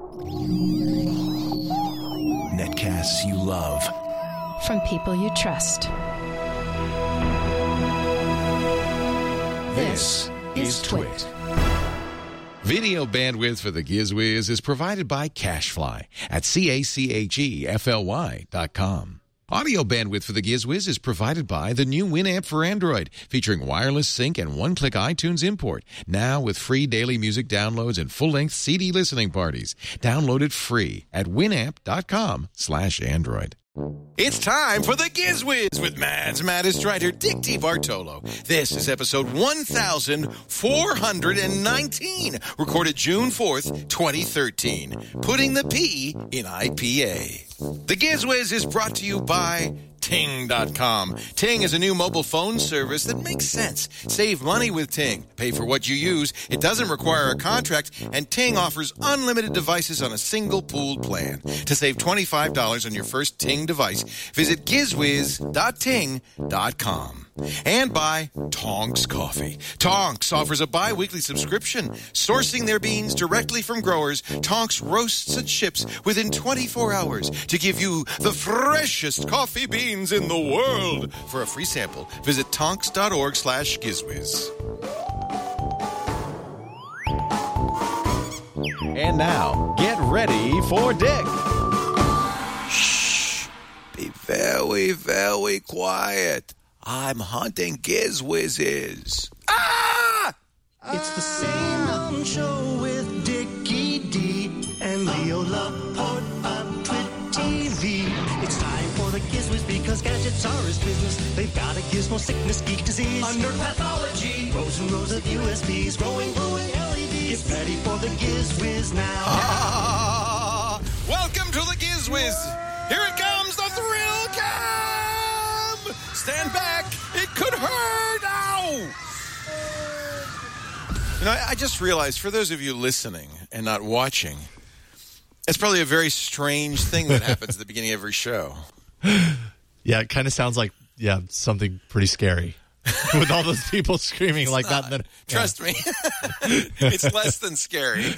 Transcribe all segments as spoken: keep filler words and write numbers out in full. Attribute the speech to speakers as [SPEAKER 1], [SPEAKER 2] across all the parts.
[SPEAKER 1] Netcasts you love.
[SPEAKER 2] From people you trust.
[SPEAKER 1] This is Twit.
[SPEAKER 3] Video bandwidth for the GizWiz is provided by CacheFly at C A C H E F L Y dot com. Audio bandwidth for the GizWiz is provided by the new Winamp for Android, featuring wireless sync and one-click iTunes import. Now with free daily music downloads and full-length C D listening parties. Download it free at winamp.com slash Android. It's time for the GizWiz with Mads Mattis-Strider, Dick T. Bartolo. This is episode one thousand four hundred nineteen, recorded June fourth, twenty thirteen. Putting the P in I P A. The GizWiz is brought to you by Ting dot com. Ting is a new mobile phone service that makes sense. Save money with Ting. Pay for what you use. It doesn't require a contract, and Ting offers unlimited devices on a single pooled plan. To save twenty-five dollars on your first Ting device, visit gizwiz dot ting dot com. And by Tonks Coffee. Tonks offers a bi-weekly subscription. Sourcing their beans directly from growers, Tonks roasts and ships within twenty-four hours to give you the freshest coffee beans in the world. For a free sample, visit tonks.org slash gizwiz.
[SPEAKER 1] And now, get ready for Dick.
[SPEAKER 3] Shh. Be very, very quiet. I'm hunting GizWizes. Ah!
[SPEAKER 4] It's the same dumb show with Dickie D and Leo Laporte on Twit T V. It's time for the GizWiz because gadgets are his business. They've got a gizmo sickness, geek disease, under pathology, rows and rows of U S Bs, growing, glowing L E Ds. Get ready for the GizWiz now.
[SPEAKER 3] Ah! Welcome to the GizWiz. Here it comes, the thrill cam. Stand back. It could hurt. Ow! You know, I, I just realized, for those of you listening and not watching, it's probably a very strange thing that happens at the beginning of every show.
[SPEAKER 5] Yeah, it kind of sounds like, yeah, something pretty scary. With all those people screaming
[SPEAKER 3] It's
[SPEAKER 5] like
[SPEAKER 3] not.
[SPEAKER 5] that. that
[SPEAKER 3] Trust me. It's less than scary.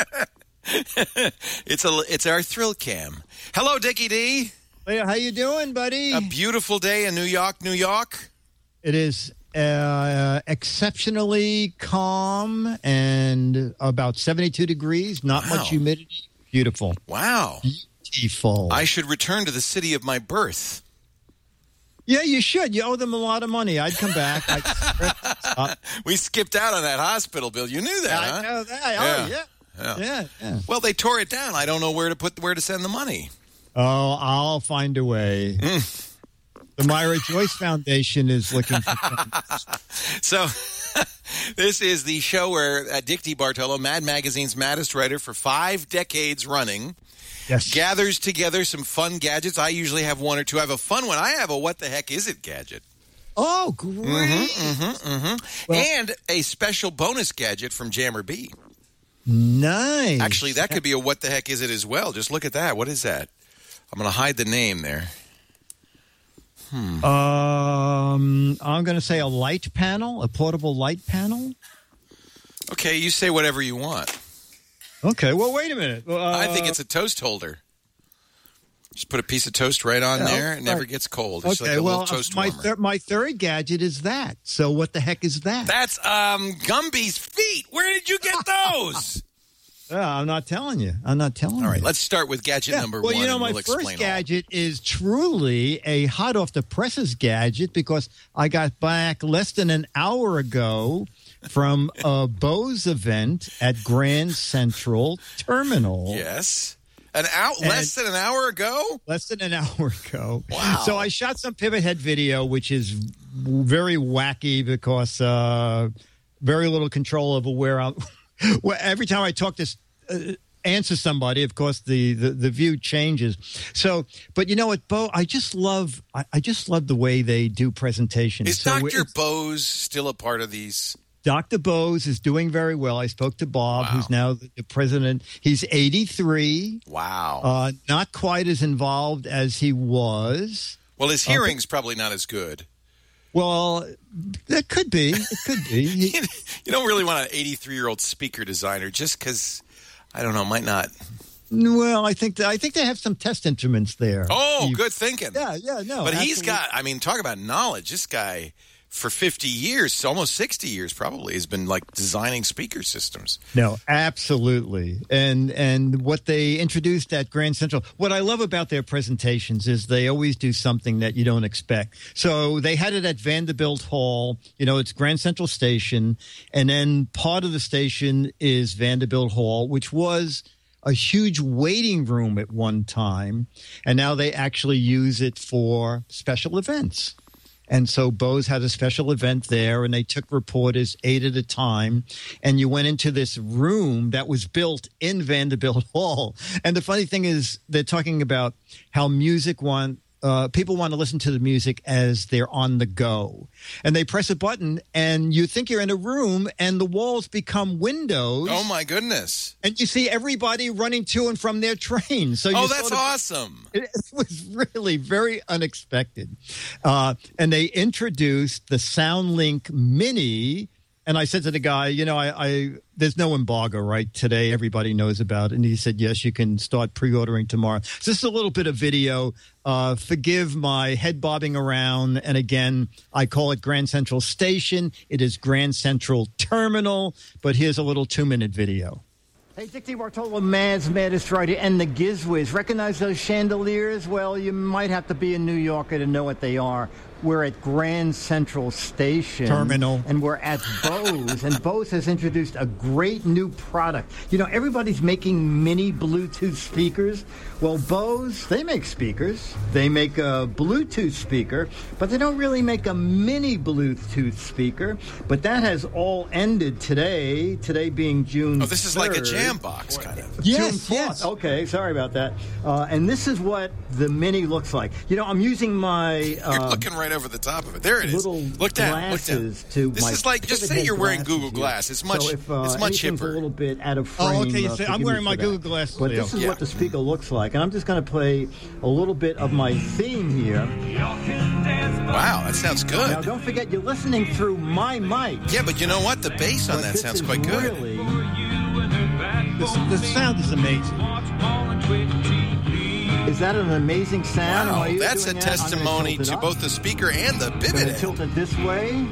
[SPEAKER 3] It's a, it's our thrill cam. Hello, Dickie D.
[SPEAKER 6] Hey, how you doing, buddy?
[SPEAKER 3] A beautiful day in New York, New York.
[SPEAKER 6] It is uh, exceptionally calm and about seventy-two degrees, not
[SPEAKER 3] Wow.
[SPEAKER 6] much humidity. Beautiful.
[SPEAKER 3] Wow.
[SPEAKER 6] Beautiful.
[SPEAKER 3] I should return to the city of my birth.
[SPEAKER 6] Yeah, you should. You owe them a lot of money. I'd come back. I'd stop.
[SPEAKER 3] We skipped out on that hospital bill. You knew that,
[SPEAKER 6] I
[SPEAKER 3] huh?
[SPEAKER 6] know that. Oh,
[SPEAKER 3] Yeah.
[SPEAKER 6] yeah.
[SPEAKER 3] Yeah.
[SPEAKER 6] Yeah, yeah.
[SPEAKER 3] Well, they tore it down. I don't know where to put where to send the money.
[SPEAKER 6] Oh, I'll find a way. The Myra Joyce Foundation is looking for funds.
[SPEAKER 3] So, this is the show where uh, Dick T. Bartolo, Mad Magazine's maddest writer for five decades running,
[SPEAKER 6] Yes.
[SPEAKER 3] gathers together some fun gadgets. I usually have one or two. I have a fun one. I have a what the heck is it gadget.
[SPEAKER 6] Oh, great.
[SPEAKER 3] Mm-hmm, mm-hmm, mm-hmm.
[SPEAKER 6] Well-
[SPEAKER 3] and a special bonus gadget from Jammer B.
[SPEAKER 6] Nice.
[SPEAKER 3] Actually, that could be a what the heck is it as well. Just look at that. What is that? I'm going to hide the name there. Hmm.
[SPEAKER 6] Um, I'm going to say a light panel, a portable light panel.
[SPEAKER 3] Okay, you say whatever you want.
[SPEAKER 6] Okay, well, wait a minute. Uh,
[SPEAKER 3] I think it's a toast holder. Just put a piece of toast right on
[SPEAKER 6] Yeah,
[SPEAKER 3] there. It never
[SPEAKER 6] right.
[SPEAKER 3] gets cold. It's
[SPEAKER 6] okay,
[SPEAKER 3] like a
[SPEAKER 6] well,
[SPEAKER 3] little toast
[SPEAKER 6] my
[SPEAKER 3] warmer.
[SPEAKER 6] thir- my third gadget is that. So what the heck is that?
[SPEAKER 3] That's um, Gumby's feet. Where did you get those?
[SPEAKER 6] Yeah, I'm not telling you. I'm not telling you.
[SPEAKER 3] All right, let's start with gadget
[SPEAKER 6] Yeah,
[SPEAKER 3] number
[SPEAKER 6] well,
[SPEAKER 3] one.
[SPEAKER 6] you know,
[SPEAKER 3] and
[SPEAKER 6] my
[SPEAKER 3] we'll
[SPEAKER 6] first
[SPEAKER 3] explain all.
[SPEAKER 6] gadget is truly a hot off the presses gadget because I got back less than an hour ago from a Bose event at Grand Central Terminal.
[SPEAKER 3] Yes. An hour,
[SPEAKER 6] And-
[SPEAKER 3] less than an hour ago?
[SPEAKER 6] Less than an hour ago.
[SPEAKER 3] Wow.
[SPEAKER 6] So I shot some pivot head video, which is very wacky because uh, very little control over where I'm. Well, every time I talk to uh, answer somebody, of course, the, the, the view changes. So, but you know what, Bo? I just love I, I just love the way they do presentations.
[SPEAKER 3] Is
[SPEAKER 6] So
[SPEAKER 3] Doctor
[SPEAKER 6] it's-
[SPEAKER 3] Bose still a part of these?
[SPEAKER 6] Doctor Bose is doing very well. I spoke to Bob,
[SPEAKER 3] Wow.
[SPEAKER 6] who's now the, the president. He's eighty-three.
[SPEAKER 3] Wow.
[SPEAKER 6] Uh, not quite as involved as he was.
[SPEAKER 3] well, his hearing's probably not as good.
[SPEAKER 6] Well, that could be. It could be. He-
[SPEAKER 3] You don't really want an eighty-three-year-old speaker designer just because, I don't know, might not
[SPEAKER 6] Well, I think that, I think they have some test instruments there.
[SPEAKER 3] Oh,
[SPEAKER 6] You-
[SPEAKER 3] good thinking.
[SPEAKER 6] Yeah, yeah, no.
[SPEAKER 3] But he's
[SPEAKER 6] absolutely.
[SPEAKER 3] got, I mean, talk about knowledge. This guy, for fifty years, almost sixty years probably, has been like designing speaker systems.
[SPEAKER 6] No, absolutely. And and what they introduced at Grand Central, what I love about their presentations is they always do something that you don't expect. So they had it at Vanderbilt Hall. You know, it's Grand Central Station. And then part of the station is Vanderbilt Hall, which was a huge waiting room at one time. And now they actually use it for special events. And so Bose had a special event there, and they took reporters eight at a time. And you went into this room that was built in Vanderbilt Hall. And the funny thing is, they're talking about how music want uh, people want to listen to the music as they're on the go. And they press a button, and you think you're in a room, and the walls become windows.
[SPEAKER 3] Oh, my goodness.
[SPEAKER 6] And you see everybody running to and from their train. So you
[SPEAKER 3] Oh, that's
[SPEAKER 6] sort of-
[SPEAKER 3] awesome.
[SPEAKER 6] It was really very unexpected. Uh, and they introduced the SoundLink Mini. And I said to the guy, you know, I, I there's no embargo, right? Today, everybody knows about it. And he said, yes, you can start pre-ordering tomorrow. So this is a little bit of video. Uh, forgive my head bobbing around. And again, I call it Grand Central Station. It is Grand Central Terminal. But here's a little two-minute video. Hey, Dick DeBartolo, Mads, Maddest Writer, and the Gizwiz. Recognize those chandeliers? Well, you might have to be a New Yorker to know what they are. We're at Grand Central Station. Terminal. And we're at Bose. And Bose has introduced a great new product. You know, everybody's making mini Bluetooth speakers. Well, Bose, they make speakers. They make a Bluetooth speaker, but they don't really make a mini Bluetooth speaker. But that has all ended today, today being June
[SPEAKER 3] Oh, this is like a
[SPEAKER 6] third.
[SPEAKER 3] jam box kind of.
[SPEAKER 6] Yes,
[SPEAKER 7] June fourth.
[SPEAKER 6] yes. Okay, sorry about that. Uh, and this is what the Mini looks like. You know, I'm using my
[SPEAKER 3] You're
[SPEAKER 6] uh,
[SPEAKER 3] looking right over the top of it. There it is.
[SPEAKER 6] little
[SPEAKER 3] Look down. Look down.
[SPEAKER 6] glasses to
[SPEAKER 3] This
[SPEAKER 6] my
[SPEAKER 3] is like, just
[SPEAKER 6] pivot
[SPEAKER 3] say
[SPEAKER 6] head
[SPEAKER 3] you're wearing
[SPEAKER 6] glasses
[SPEAKER 3] Google
[SPEAKER 6] here.
[SPEAKER 3] Glass. It's much,
[SPEAKER 6] So if, uh,
[SPEAKER 3] it's much
[SPEAKER 6] anything's
[SPEAKER 3] hipper.
[SPEAKER 6] a little bit out of
[SPEAKER 7] Oh,
[SPEAKER 6] frame.
[SPEAKER 7] okay, you
[SPEAKER 6] uh,
[SPEAKER 7] say- I'm
[SPEAKER 6] forgive me
[SPEAKER 7] wearing
[SPEAKER 6] for
[SPEAKER 7] my
[SPEAKER 6] that.
[SPEAKER 7] Google glasses,
[SPEAKER 6] But
[SPEAKER 7] Leo.
[SPEAKER 6] this is
[SPEAKER 3] Yeah.
[SPEAKER 6] what the speaker looks like. And I'm just going to play a little bit of my theme here.
[SPEAKER 3] Wow, that sounds
[SPEAKER 6] Now,
[SPEAKER 3] good.
[SPEAKER 6] don't forget, you're listening through my mic.
[SPEAKER 3] Yeah, but you know what? The bass on
[SPEAKER 6] But
[SPEAKER 3] that
[SPEAKER 6] this
[SPEAKER 3] sounds
[SPEAKER 6] is
[SPEAKER 3] quite good.
[SPEAKER 6] Really,
[SPEAKER 7] The, the sound is amazing.
[SPEAKER 6] is that an amazing sound?
[SPEAKER 3] Wow,
[SPEAKER 6] While you're
[SPEAKER 3] that's a
[SPEAKER 6] doing that, I'm gonna
[SPEAKER 3] testimony
[SPEAKER 6] tilt it
[SPEAKER 3] to
[SPEAKER 6] up.
[SPEAKER 3] both the speaker and the
[SPEAKER 6] I'm
[SPEAKER 3] pivot
[SPEAKER 6] going to
[SPEAKER 3] head.
[SPEAKER 6] tilt it this way,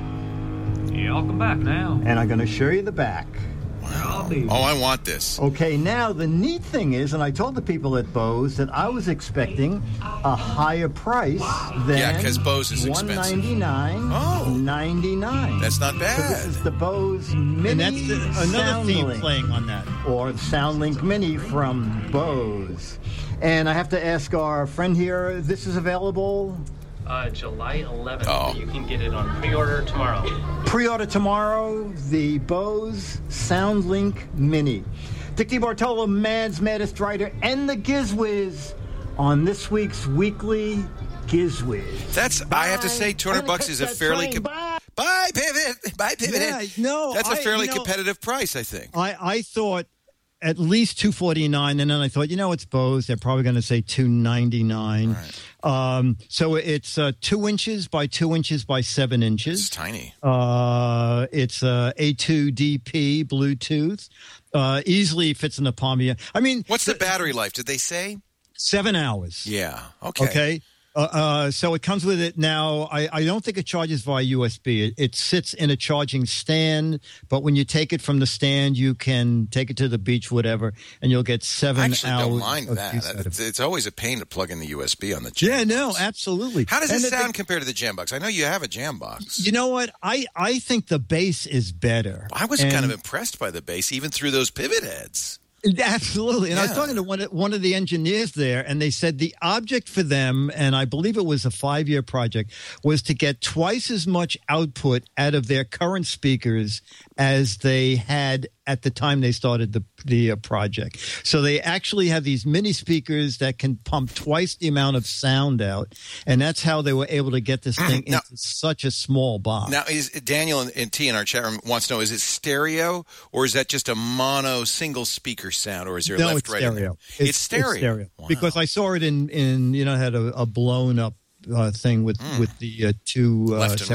[SPEAKER 8] Yeah, I'll come back now.
[SPEAKER 6] and I'm going to show you the back.
[SPEAKER 3] Wow. Oh, I want this.
[SPEAKER 6] Okay, now the neat thing is, and I told the people at Bose that I was expecting a higher price than
[SPEAKER 3] Yeah, 'cause Bose is expensive.
[SPEAKER 6] one ninety-nine
[SPEAKER 3] Oh.
[SPEAKER 6] ninety-nine.
[SPEAKER 3] That's not
[SPEAKER 6] So this
[SPEAKER 3] bad.
[SPEAKER 6] is the Bose Mini
[SPEAKER 7] And that's the, another theme
[SPEAKER 6] SoundLink,
[SPEAKER 7] playing on that.
[SPEAKER 6] or the SoundLink Mini from Bose. And I have to ask our friend here, this is available
[SPEAKER 8] Uh, July eleventh.
[SPEAKER 3] Oh.
[SPEAKER 8] You can get it on pre-order tomorrow.
[SPEAKER 6] pre-order tomorrow, the Bose SoundLink Mini. Dick DeBartolo, Mads, Maddest Writer, and the Gizwiz on this week's weekly Gizwiz.
[SPEAKER 3] That's, I have to say, two hundred bucks is a fairly... Com-
[SPEAKER 6] Bye.
[SPEAKER 3] Bye, pivot. Bye, pivot
[SPEAKER 6] Yeah,
[SPEAKER 3] head.
[SPEAKER 6] no,
[SPEAKER 3] That's a
[SPEAKER 6] I-
[SPEAKER 3] fairly
[SPEAKER 6] you know-
[SPEAKER 3] competitive price, I think.
[SPEAKER 6] I, I thought at least two forty-nine, and then I thought, you know, it's Bose. They're probably going to say two ninety-nine. Um, so it's uh, two inches by two inches by seven
[SPEAKER 3] It's
[SPEAKER 6] inches.
[SPEAKER 3] tiny.
[SPEAKER 6] Uh, it's uh, A two D P Bluetooth. Uh, easily fits in the palm of your. I mean,
[SPEAKER 3] What's the battery life? Did they say?
[SPEAKER 6] seven hours.
[SPEAKER 3] Yeah. Okay.
[SPEAKER 6] Okay. Uh, uh, so it comes with it now. I, I don't think it charges via U S B. It, it sits in a charging stand, but when you take it from the stand, you can take it to the beach, whatever, and you'll get seven
[SPEAKER 3] I actually
[SPEAKER 6] hours.
[SPEAKER 3] don't mind
[SPEAKER 6] of
[SPEAKER 3] that.
[SPEAKER 6] use out of
[SPEAKER 3] It's,
[SPEAKER 6] it.
[SPEAKER 3] it's always a pain to plug in the U S B on the
[SPEAKER 6] Yeah,
[SPEAKER 3] Jambox.
[SPEAKER 6] no, absolutely.
[SPEAKER 3] How does it
[SPEAKER 6] And the-
[SPEAKER 3] sound compared to the Jambox? I know you have a Jambox.
[SPEAKER 6] You know what? I, I think the bass is better.
[SPEAKER 3] I was
[SPEAKER 6] And-
[SPEAKER 3] kind of impressed by the bass, even through those pivot heads.
[SPEAKER 6] Absolutely. And I was
[SPEAKER 3] Yeah.
[SPEAKER 6] talking to one of, one of the engineers there, and they said the object for them, and I believe it was a five-year project, was to get twice as much output out of their current speakers as they had at the time they started the the uh, project. So they actually have these mini speakers that can pump twice the amount of sound out, and that's how they were able to get this thing
[SPEAKER 3] Now-
[SPEAKER 6] into such a small box.
[SPEAKER 3] Now, is Daniel and, and T in our chat room wants to know: is it stereo or is that just a mono single speaker sound, or is there
[SPEAKER 6] no,
[SPEAKER 3] left,
[SPEAKER 6] it's
[SPEAKER 3] right? in
[SPEAKER 6] stereo.
[SPEAKER 3] there? It's, stereo. Wow.
[SPEAKER 6] Because I saw it in, in you know, had a, a blown up uh, thing with, with the uh, two uh,
[SPEAKER 3] left and
[SPEAKER 6] sep-
[SPEAKER 3] right.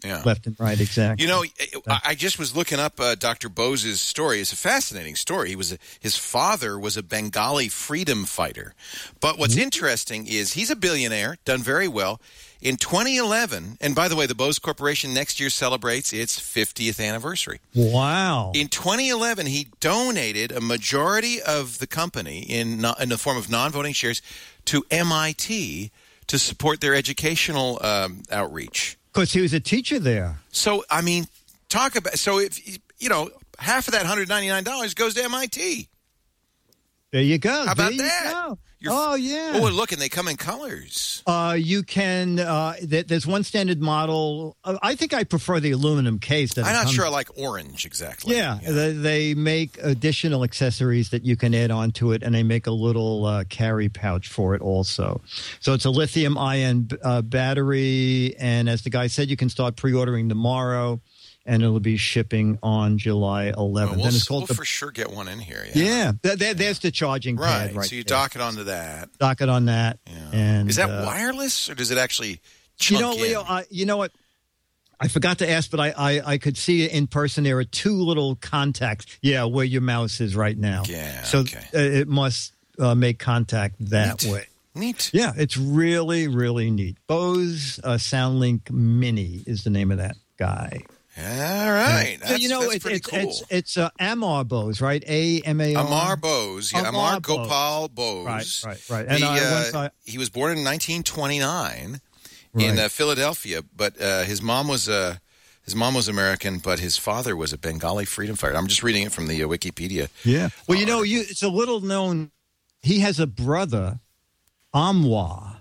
[SPEAKER 3] Yeah.
[SPEAKER 6] left and right. Exactly.
[SPEAKER 3] You know, I I just was looking up uh, Doctor Bose's story. It's a fascinating story. He was a, his father was a Bengali freedom fighter. But what's
[SPEAKER 6] Mm-hmm.
[SPEAKER 3] interesting is he's a billionaire, done very well. In twenty eleven, and by the way, the Bose Corporation next year celebrates its fiftieth anniversary.
[SPEAKER 6] Wow.
[SPEAKER 3] In twenty eleven, he donated a majority of the company in no- in the form of non-voting shares to M I T to support their educational um, outreach.
[SPEAKER 6] Because he was a teacher there.
[SPEAKER 3] So, I mean, talk about so if you know half of that one hundred ninety-nine dollars goes to M I T.
[SPEAKER 6] There you go.
[SPEAKER 3] How about
[SPEAKER 6] There you
[SPEAKER 3] that?
[SPEAKER 6] go.
[SPEAKER 3] You're-
[SPEAKER 6] Oh, yeah.
[SPEAKER 3] Oh, and look, and they come in colors.
[SPEAKER 6] Uh, you can. Uh, th- there's one standard model. Uh, I think I prefer the aluminum case. That
[SPEAKER 3] I'm
[SPEAKER 6] it
[SPEAKER 3] not
[SPEAKER 6] comes
[SPEAKER 3] sure I like orange exactly.
[SPEAKER 6] Yeah, They, they make additional accessories that you can add onto it, and they make a little uh, carry pouch for it also. So it's a lithium-ion uh, battery, and as the guy said, you can start pre-ordering tomorrow, and it'll be shipping on July eleventh.
[SPEAKER 3] Well, we'll,
[SPEAKER 6] and it's called
[SPEAKER 3] we'll
[SPEAKER 6] the,
[SPEAKER 3] for sure get one in here. Yeah,
[SPEAKER 6] yeah. Th- th- there's the charging
[SPEAKER 3] right.
[SPEAKER 6] pad right
[SPEAKER 3] So you
[SPEAKER 6] there.
[SPEAKER 3] dock it onto that.
[SPEAKER 6] Dock it on that.
[SPEAKER 3] Yeah.
[SPEAKER 6] And
[SPEAKER 3] Is that
[SPEAKER 6] uh,
[SPEAKER 3] wireless or does it actually
[SPEAKER 6] You
[SPEAKER 3] chunk
[SPEAKER 6] know,
[SPEAKER 3] in?
[SPEAKER 6] Leo, I, you know what? I forgot to ask, but I, I, I could see it in person. There are two little contacts. Yeah, where your mouse is right now.
[SPEAKER 3] Yeah,
[SPEAKER 6] So
[SPEAKER 3] okay.
[SPEAKER 6] uh, it must uh, make contact that
[SPEAKER 3] Neat.
[SPEAKER 6] way.
[SPEAKER 3] Neat.
[SPEAKER 6] Yeah, it's really, really neat. Bose uh, SoundLink Mini is the name of that guy.
[SPEAKER 3] All right.
[SPEAKER 6] So,
[SPEAKER 3] That's,
[SPEAKER 6] you know,
[SPEAKER 3] that's
[SPEAKER 6] it,
[SPEAKER 3] pretty
[SPEAKER 6] it's
[SPEAKER 3] cool.
[SPEAKER 6] it's it's uh, Amar Bose, right? A M A R.
[SPEAKER 3] Amar Bose, yeah,
[SPEAKER 6] Amar
[SPEAKER 3] Amar Gopal Bose.
[SPEAKER 6] Right, right, right. And
[SPEAKER 3] He,
[SPEAKER 6] I-
[SPEAKER 3] uh,
[SPEAKER 6] once I-
[SPEAKER 3] he was born in nineteen twenty-nine in
[SPEAKER 6] Right.
[SPEAKER 3] uh, Philadelphia, but uh, his mom was uh, his mom was American, but his father was a Bengali freedom fighter. I'm just reading it from the uh, Wikipedia.
[SPEAKER 6] Yeah. Well, you know, you it's a little known. He has a brother, Amwa.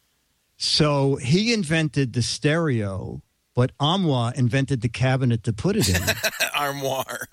[SPEAKER 6] So he invented the stereo, but Amwa invented the cabinet to put it in.
[SPEAKER 3] Armoire.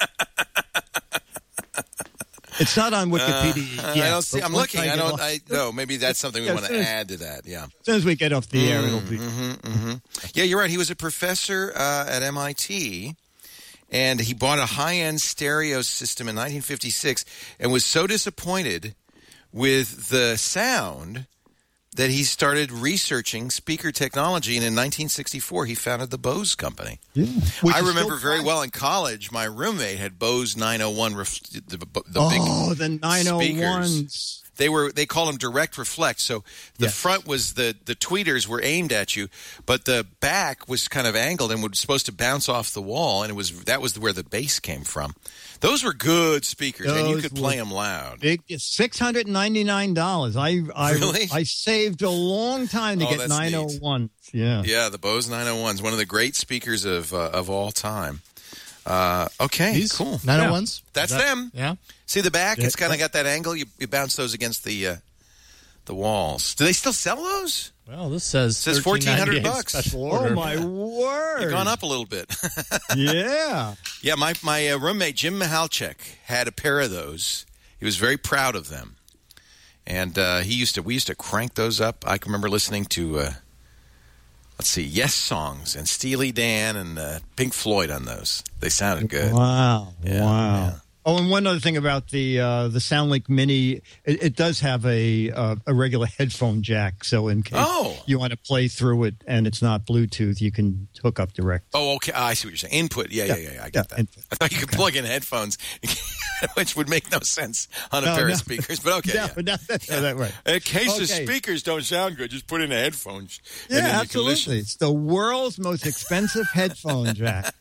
[SPEAKER 6] It's not on Wikipedia
[SPEAKER 3] Uh,
[SPEAKER 6] yet.
[SPEAKER 3] I don't see.
[SPEAKER 6] but
[SPEAKER 3] I'm
[SPEAKER 6] once
[SPEAKER 3] looking. I
[SPEAKER 6] get
[SPEAKER 3] don't.
[SPEAKER 6] off-
[SPEAKER 3] I no. Maybe that's something we
[SPEAKER 6] Yeah,
[SPEAKER 3] want
[SPEAKER 6] as
[SPEAKER 3] to
[SPEAKER 6] soon as-
[SPEAKER 3] add to that. Yeah.
[SPEAKER 6] As soon as we get off the air, it'll be.
[SPEAKER 3] Mm-hmm. Yeah, you're right. He was a professor uh, at M I T, and he bought a high-end stereo system in nineteen fifty-six and was so disappointed with the sound that he started researching speaker technology, and in nineteen sixty-four he founded the Bose Company.
[SPEAKER 6] Yeah. Which
[SPEAKER 3] I
[SPEAKER 6] is
[SPEAKER 3] remember
[SPEAKER 6] still
[SPEAKER 3] very
[SPEAKER 6] fine.
[SPEAKER 3] well in college, my roommate had Bose nine oh one, ref- the, the
[SPEAKER 6] Oh,
[SPEAKER 3] big
[SPEAKER 6] the nine oh ones.
[SPEAKER 3] They were they call them direct reflect. So the
[SPEAKER 6] Yes.
[SPEAKER 3] front was the the tweeters were aimed at you, but the back was kind of angled and was supposed to bounce off the wall, and it was that was where the bass came from. Those were good speakers, and you
[SPEAKER 6] Those
[SPEAKER 3] could play
[SPEAKER 6] were
[SPEAKER 3] them loud.
[SPEAKER 6] Big six hundred ninety nine dollars. I I
[SPEAKER 3] Really?
[SPEAKER 6] I saved a long time to
[SPEAKER 3] Oh,
[SPEAKER 6] get
[SPEAKER 3] that's
[SPEAKER 6] nine oh one. Yeah.
[SPEAKER 3] Yeah, the Bose nine oh ones, one of the great speakers of uh, of all time. Uh, okay,
[SPEAKER 5] These
[SPEAKER 3] cool.
[SPEAKER 5] nine oh ones?
[SPEAKER 3] That's
[SPEAKER 5] Is that-
[SPEAKER 3] them.
[SPEAKER 5] Yeah.
[SPEAKER 3] See the back?
[SPEAKER 6] Yeah.
[SPEAKER 3] It's kind of got that angle. You, you bounce those against the uh, the walls. Do they still sell those?
[SPEAKER 5] Well, this says
[SPEAKER 3] says fourteen hundred bucks.
[SPEAKER 5] Special
[SPEAKER 6] Oh
[SPEAKER 5] order.
[SPEAKER 6] my word!
[SPEAKER 3] They've gone up a little bit.
[SPEAKER 6] Yeah.
[SPEAKER 3] Yeah, my my uh, roommate Jim Mihalchek had a pair of those. He was very proud of them, and uh, he used to we used to crank those up. I can remember listening to uh, let's see, Yes songs and Steely Dan and uh, Pink Floyd on those. They sounded good.
[SPEAKER 6] Wow!
[SPEAKER 3] Yeah,
[SPEAKER 6] wow!
[SPEAKER 3] yeah.
[SPEAKER 6] Oh, and one other thing about the uh, the SoundLink Mini, it, it does have a uh, a regular headphone jack. So in case
[SPEAKER 3] Oh.
[SPEAKER 6] you want to play through it and it's not Bluetooth, you can hook up direct.
[SPEAKER 3] Oh, okay. I see what you're saying. Input. Yeah, yeah,
[SPEAKER 6] Yeah,
[SPEAKER 3] yeah. yeah I get
[SPEAKER 6] yeah,
[SPEAKER 3] that.
[SPEAKER 6] input.
[SPEAKER 3] I thought you could plug in headphones, which would make no sense on a
[SPEAKER 6] No,
[SPEAKER 3] pair
[SPEAKER 6] no.
[SPEAKER 3] of speakers. But okay.
[SPEAKER 6] Yeah,
[SPEAKER 3] yeah.
[SPEAKER 6] but that, that, that right.
[SPEAKER 3] In case the
[SPEAKER 6] Okay.
[SPEAKER 3] speakers don't sound good, just put in a headphones. and
[SPEAKER 6] Yeah,
[SPEAKER 3] then you can listen.
[SPEAKER 6] absolutely. It's the world's most expensive headphone jack.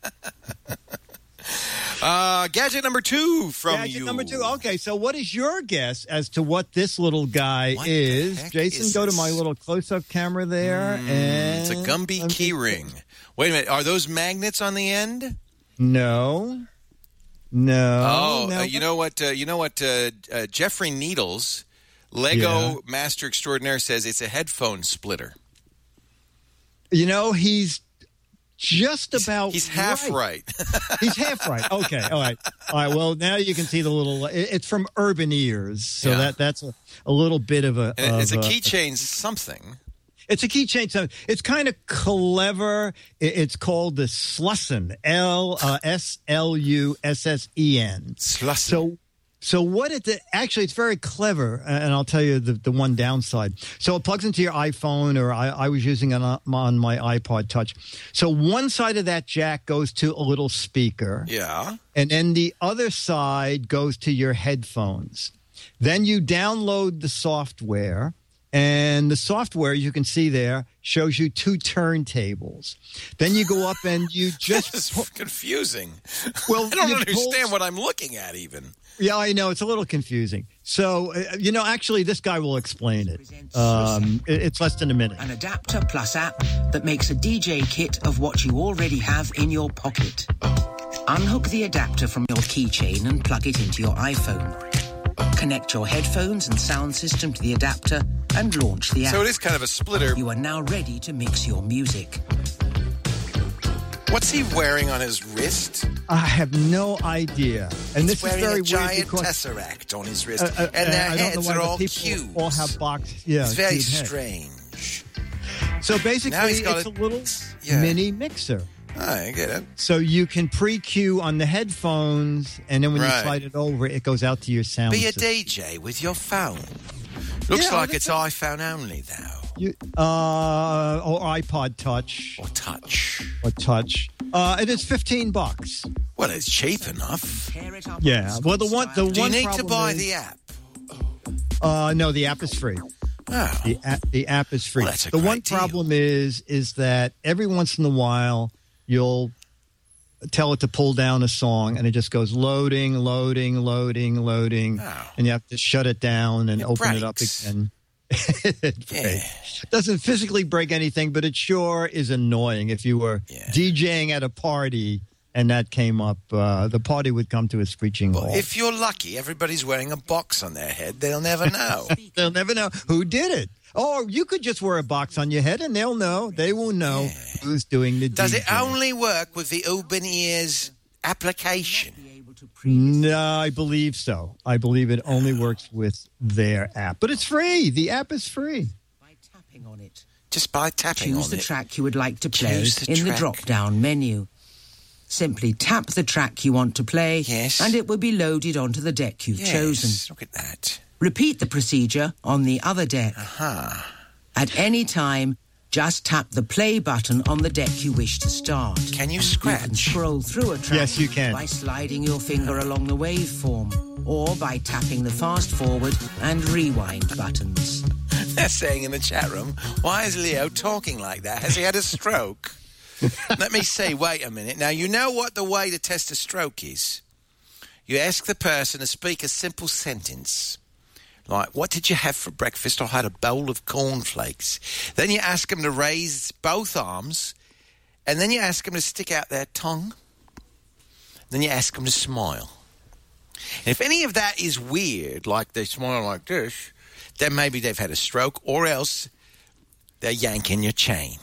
[SPEAKER 3] Uh, gadget number two from
[SPEAKER 6] Gadget
[SPEAKER 3] you.
[SPEAKER 6] number two. Okay, so what is your guess as to what this little guy
[SPEAKER 3] What the
[SPEAKER 6] is?
[SPEAKER 3] heck
[SPEAKER 6] Jason,
[SPEAKER 3] is
[SPEAKER 6] go to
[SPEAKER 3] this?
[SPEAKER 6] my little close-up camera there. and
[SPEAKER 3] It's a Gumby
[SPEAKER 6] let me-
[SPEAKER 3] key ring. Wait a minute. Are those magnets on the end?
[SPEAKER 6] No. No.
[SPEAKER 3] Oh,
[SPEAKER 6] no.
[SPEAKER 3] uh, you know what? Uh, you know what? Uh, uh, Jeffrey Needles, Lego
[SPEAKER 6] Yeah.
[SPEAKER 3] Master Extraordinaire, says it's a headphone splitter.
[SPEAKER 6] You know, he's just about
[SPEAKER 3] He's half right.
[SPEAKER 6] He's half right. Okay, all right. All right, well, now you can see the little, it- it's from Urban Ears, so
[SPEAKER 3] Yeah.
[SPEAKER 6] that that's a, a little bit of a...
[SPEAKER 3] And it's a
[SPEAKER 6] of
[SPEAKER 3] keychain something.
[SPEAKER 6] It's a keychain. So it's kind of clever. It- It's called the Slussen, L uh, S L U S S E N.
[SPEAKER 3] Slussen.
[SPEAKER 6] So So what it actually, it's very clever, and I'll tell you the, the one downside. So it plugs into your iPhone, or I, I was using it on, on my iPod Touch. So one side of that jack goes to a little speaker.
[SPEAKER 9] Yeah.
[SPEAKER 6] And then the other side goes to your headphones. Then you download the software, and the software, you can see there, shows you two turntables. Then you go up and you just...
[SPEAKER 9] This is confusing.
[SPEAKER 6] Well,
[SPEAKER 9] I don't
[SPEAKER 6] you
[SPEAKER 9] understand
[SPEAKER 6] pull-
[SPEAKER 9] what I'm looking at even.
[SPEAKER 6] Yeah, I know. It's a little confusing. So, uh, you know, actually, this guy will explain it. Um, it- it's less than a minute.
[SPEAKER 10] An Adapter Plus app that makes a D J kit of what you already have in your pocket. Unhook the adapter from your keychain and plug it into your iPhone. Connect your headphones and sound system to the adapter and launch the app.
[SPEAKER 9] So it is kind of a splitter.
[SPEAKER 10] You are now ready to mix your music.
[SPEAKER 9] What's he wearing on his wrist?
[SPEAKER 6] I have no idea. And
[SPEAKER 9] He's
[SPEAKER 6] this
[SPEAKER 9] wearing
[SPEAKER 6] is very
[SPEAKER 9] a giant
[SPEAKER 6] weird because,
[SPEAKER 9] tesseract on his wrist.
[SPEAKER 6] uh, uh,
[SPEAKER 9] and their
[SPEAKER 6] I don't
[SPEAKER 9] heads
[SPEAKER 6] know why
[SPEAKER 9] are
[SPEAKER 6] the
[SPEAKER 9] all
[SPEAKER 6] people
[SPEAKER 9] cubes.
[SPEAKER 6] all have box. Yeah,
[SPEAKER 9] it's very
[SPEAKER 6] cube heads.
[SPEAKER 9] strange.
[SPEAKER 6] So basically,
[SPEAKER 9] Now he's got
[SPEAKER 6] it's a,
[SPEAKER 9] a-
[SPEAKER 6] little
[SPEAKER 9] yeah.
[SPEAKER 6] mini mixer.
[SPEAKER 9] I get it.
[SPEAKER 6] So you can pre-cue on the headphones, and then when
[SPEAKER 9] Right.
[SPEAKER 6] you slide it over, it goes out to your sound
[SPEAKER 9] Be a
[SPEAKER 6] system.
[SPEAKER 9] D J with your phone. Looks
[SPEAKER 6] Yeah,
[SPEAKER 9] like
[SPEAKER 6] that's
[SPEAKER 9] it's iPhone only, though.
[SPEAKER 6] You, uh, or iPod Touch.
[SPEAKER 9] Or touch.
[SPEAKER 6] Or Touch. Uh, it is fifteen bucks.
[SPEAKER 9] Well, it's cheap enough.
[SPEAKER 6] Yeah. Well, the one, the
[SPEAKER 9] Do you
[SPEAKER 6] one
[SPEAKER 9] need to
[SPEAKER 6] problem
[SPEAKER 9] buy
[SPEAKER 6] is-
[SPEAKER 9] the app?
[SPEAKER 6] Uh, no, the app is free.
[SPEAKER 9] Oh.
[SPEAKER 6] The app, the app is free.
[SPEAKER 9] Well, that's a
[SPEAKER 6] the
[SPEAKER 9] great
[SPEAKER 6] one
[SPEAKER 9] deal.
[SPEAKER 6] problem is is that every once in a while you'll tell it to pull down a song, and it just goes loading, loading, loading, loading,
[SPEAKER 9] Oh.
[SPEAKER 6] and you have to shut it down and
[SPEAKER 9] It
[SPEAKER 6] open it up
[SPEAKER 9] breaks.
[SPEAKER 6] again. It
[SPEAKER 9] Yeah.
[SPEAKER 6] breaks. Doesn't physically break anything, but it sure is annoying. If you were
[SPEAKER 9] Yeah.
[SPEAKER 6] DJing at a party and that came up, uh, the party would come to a screeching
[SPEAKER 9] Well,
[SPEAKER 6] halt.
[SPEAKER 9] if you're lucky, everybody's wearing a box on their head. They'll never know.
[SPEAKER 6] They'll never know who did it. Or you could just wear a box on your head and they'll know. They will know who's doing the
[SPEAKER 9] Does it
[SPEAKER 6] DJing.
[SPEAKER 9] only work with the Urban Ears application?
[SPEAKER 6] No, I believe so. I believe it only works with their app. But it's free. The app is free.
[SPEAKER 10] By tapping on it.
[SPEAKER 9] Just by tapping
[SPEAKER 10] Choose
[SPEAKER 9] on
[SPEAKER 10] the
[SPEAKER 9] it.
[SPEAKER 10] track you would like to play
[SPEAKER 9] Choose the
[SPEAKER 10] in
[SPEAKER 9] track.
[SPEAKER 10] the drop-down menu. Simply tap the track you want to play,
[SPEAKER 9] Yes.
[SPEAKER 10] and it will be loaded onto the deck you've
[SPEAKER 9] Yes,
[SPEAKER 10] chosen.
[SPEAKER 9] look at that.
[SPEAKER 10] Repeat the procedure on the other deck.
[SPEAKER 9] Huh.
[SPEAKER 10] At any time, just tap the play button on the deck you wish to start.
[SPEAKER 9] Can you
[SPEAKER 10] You can
[SPEAKER 9] scratch?
[SPEAKER 10] scroll through a track
[SPEAKER 6] Yes, you can.
[SPEAKER 10] by sliding your finger along the waveform, or by tapping the fast forward and rewind buttons.
[SPEAKER 9] They're saying in the chat room, why is Leo talking like that? Has he had a stroke? Let me say, wait a minute. Now, you know what the way to test a stroke is? You ask the person to speak a simple sentence. Like, what did you have for breakfast? I had a bowl of cornflakes. Then you ask them to raise both arms, and then you ask them to stick out their tongue. Then you ask them to smile. And if any of that is weird, like they smile like this, then maybe they've had a stroke, or else they're yanking your chain.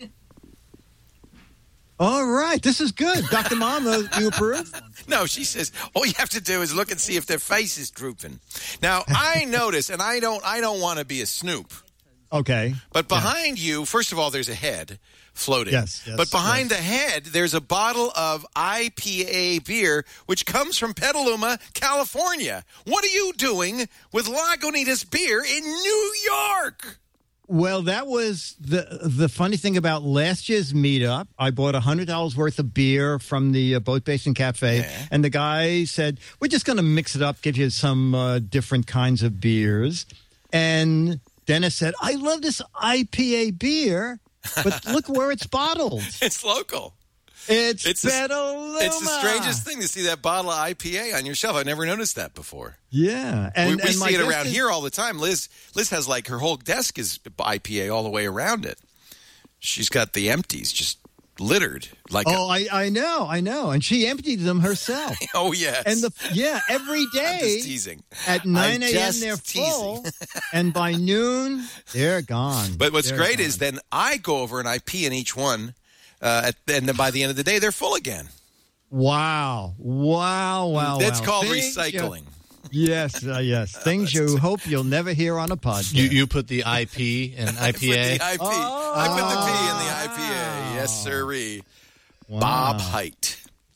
[SPEAKER 6] All right. This is good. Doctor Mom, uh, you approve?
[SPEAKER 9] No, she says all you have to do is look and see if their face is drooping. Now, I notice, and I don't, I don't want to be a snoop,
[SPEAKER 6] Okay.
[SPEAKER 9] but behind you, first of all, there's a head floating.
[SPEAKER 6] Yes, yes,
[SPEAKER 9] but behind
[SPEAKER 6] yes.
[SPEAKER 9] the head, there's a bottle of I P A beer, which comes from Petaluma, California. What are you doing with Lagunitas beer in New York?
[SPEAKER 6] Well, that was the the funny thing about last year's meetup. I bought one hundred dollars worth of beer from the uh, Boat Basin Cafe,
[SPEAKER 9] Yeah.
[SPEAKER 6] and the guy said, we're just going to mix it up, give you some uh, different kinds of beers. And Dennis said, I love this I P A beer, but look where it's bottled.
[SPEAKER 9] It's local.
[SPEAKER 6] It's,
[SPEAKER 9] It's the-
[SPEAKER 6] Petaluma.
[SPEAKER 9] It's the strangest thing to see that bottle of I P A on your shelf. I never noticed that before.
[SPEAKER 6] Yeah. And,
[SPEAKER 9] we we
[SPEAKER 6] and my
[SPEAKER 9] see it
[SPEAKER 6] guess
[SPEAKER 9] around
[SPEAKER 6] is-
[SPEAKER 9] here all the time. Liz Liz has like her whole desk is I P A all the way around it. She's got the empties just littered like.
[SPEAKER 6] Oh, I, I know, I know. And she emptied them herself.
[SPEAKER 9] A, oh yes.
[SPEAKER 6] And the yeah, every
[SPEAKER 9] I'm
[SPEAKER 6] day
[SPEAKER 9] just teasing.
[SPEAKER 6] at
[SPEAKER 9] I'm
[SPEAKER 6] nine a.m.
[SPEAKER 9] just
[SPEAKER 6] they're
[SPEAKER 9] teasing.
[SPEAKER 6] full, and by noon they're gone.
[SPEAKER 9] But what's
[SPEAKER 6] They're
[SPEAKER 9] great
[SPEAKER 6] gone.
[SPEAKER 9] is then I go over and I pee in each one, uh, at, and then by the end of the day they're full again.
[SPEAKER 6] wow, wow, wow.
[SPEAKER 9] That's
[SPEAKER 6] wow.
[SPEAKER 9] called
[SPEAKER 6] Things you-
[SPEAKER 9] recycling.
[SPEAKER 6] yes, uh, yes. Things you hope you'll never hear on a podcast.
[SPEAKER 5] You, you put the I P and I P A.
[SPEAKER 9] I put the I P.
[SPEAKER 6] Oh.
[SPEAKER 9] I put the P in the I P A. Yes, sirree.
[SPEAKER 6] Wow.
[SPEAKER 9] Bob Height.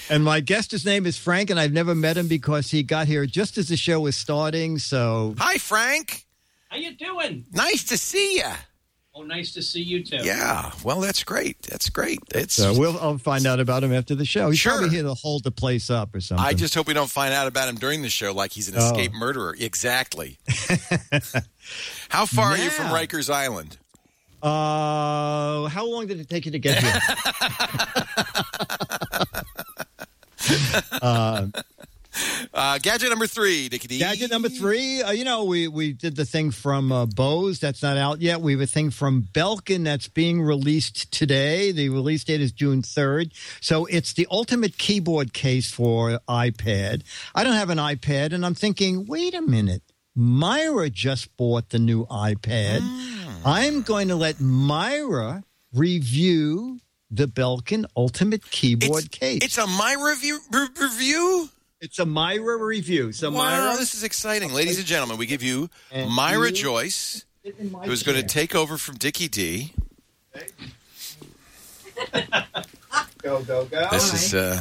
[SPEAKER 6] And my guest, his name is Frank, and I've never met him because he got here just as the show was starting. So,
[SPEAKER 9] hi, Frank.
[SPEAKER 8] How you doing?
[SPEAKER 9] Nice to see you.
[SPEAKER 8] Oh, nice to see you too.
[SPEAKER 9] Yeah, well, that's great. That's great. It's
[SPEAKER 6] so we'll I'll find out about him after the show. He's
[SPEAKER 9] Sure.
[SPEAKER 6] probably here to hold the place up or something.
[SPEAKER 9] I just hope we don't find out about him during the show like he's an
[SPEAKER 6] Oh.
[SPEAKER 9] escaped murderer. Exactly. How far are you from
[SPEAKER 6] Now-
[SPEAKER 9] Rikers Island?
[SPEAKER 6] Uh, how long did it take you to get here? uh,
[SPEAKER 9] Uh, gadget number three, Dickie D.
[SPEAKER 6] gadget number three. Uh, you know, we, we did the thing from uh, Bose. That's not out yet. We have a thing from Belkin that's being released today. The release date is June third. So it's the ultimate keyboard case for iPad. I don't have an iPad, and I'm thinking, wait a minute. Myra just bought the new iPad.
[SPEAKER 9] Mm.
[SPEAKER 6] I'm going to let Myra review the Belkin Ultimate Keyboard
[SPEAKER 9] It's,
[SPEAKER 6] case.
[SPEAKER 9] it's a my review. Re- review?
[SPEAKER 6] It's a Myra review. So
[SPEAKER 9] Wow,
[SPEAKER 6] Myra,
[SPEAKER 9] this is exciting. Ladies and gentlemen, we give you
[SPEAKER 6] And
[SPEAKER 9] Myra
[SPEAKER 6] you-
[SPEAKER 9] Joyce,
[SPEAKER 6] sit in my
[SPEAKER 9] who's going to
[SPEAKER 6] chair.
[SPEAKER 9] take over from Dickie D.
[SPEAKER 6] Go, go, go.
[SPEAKER 9] This is, uh,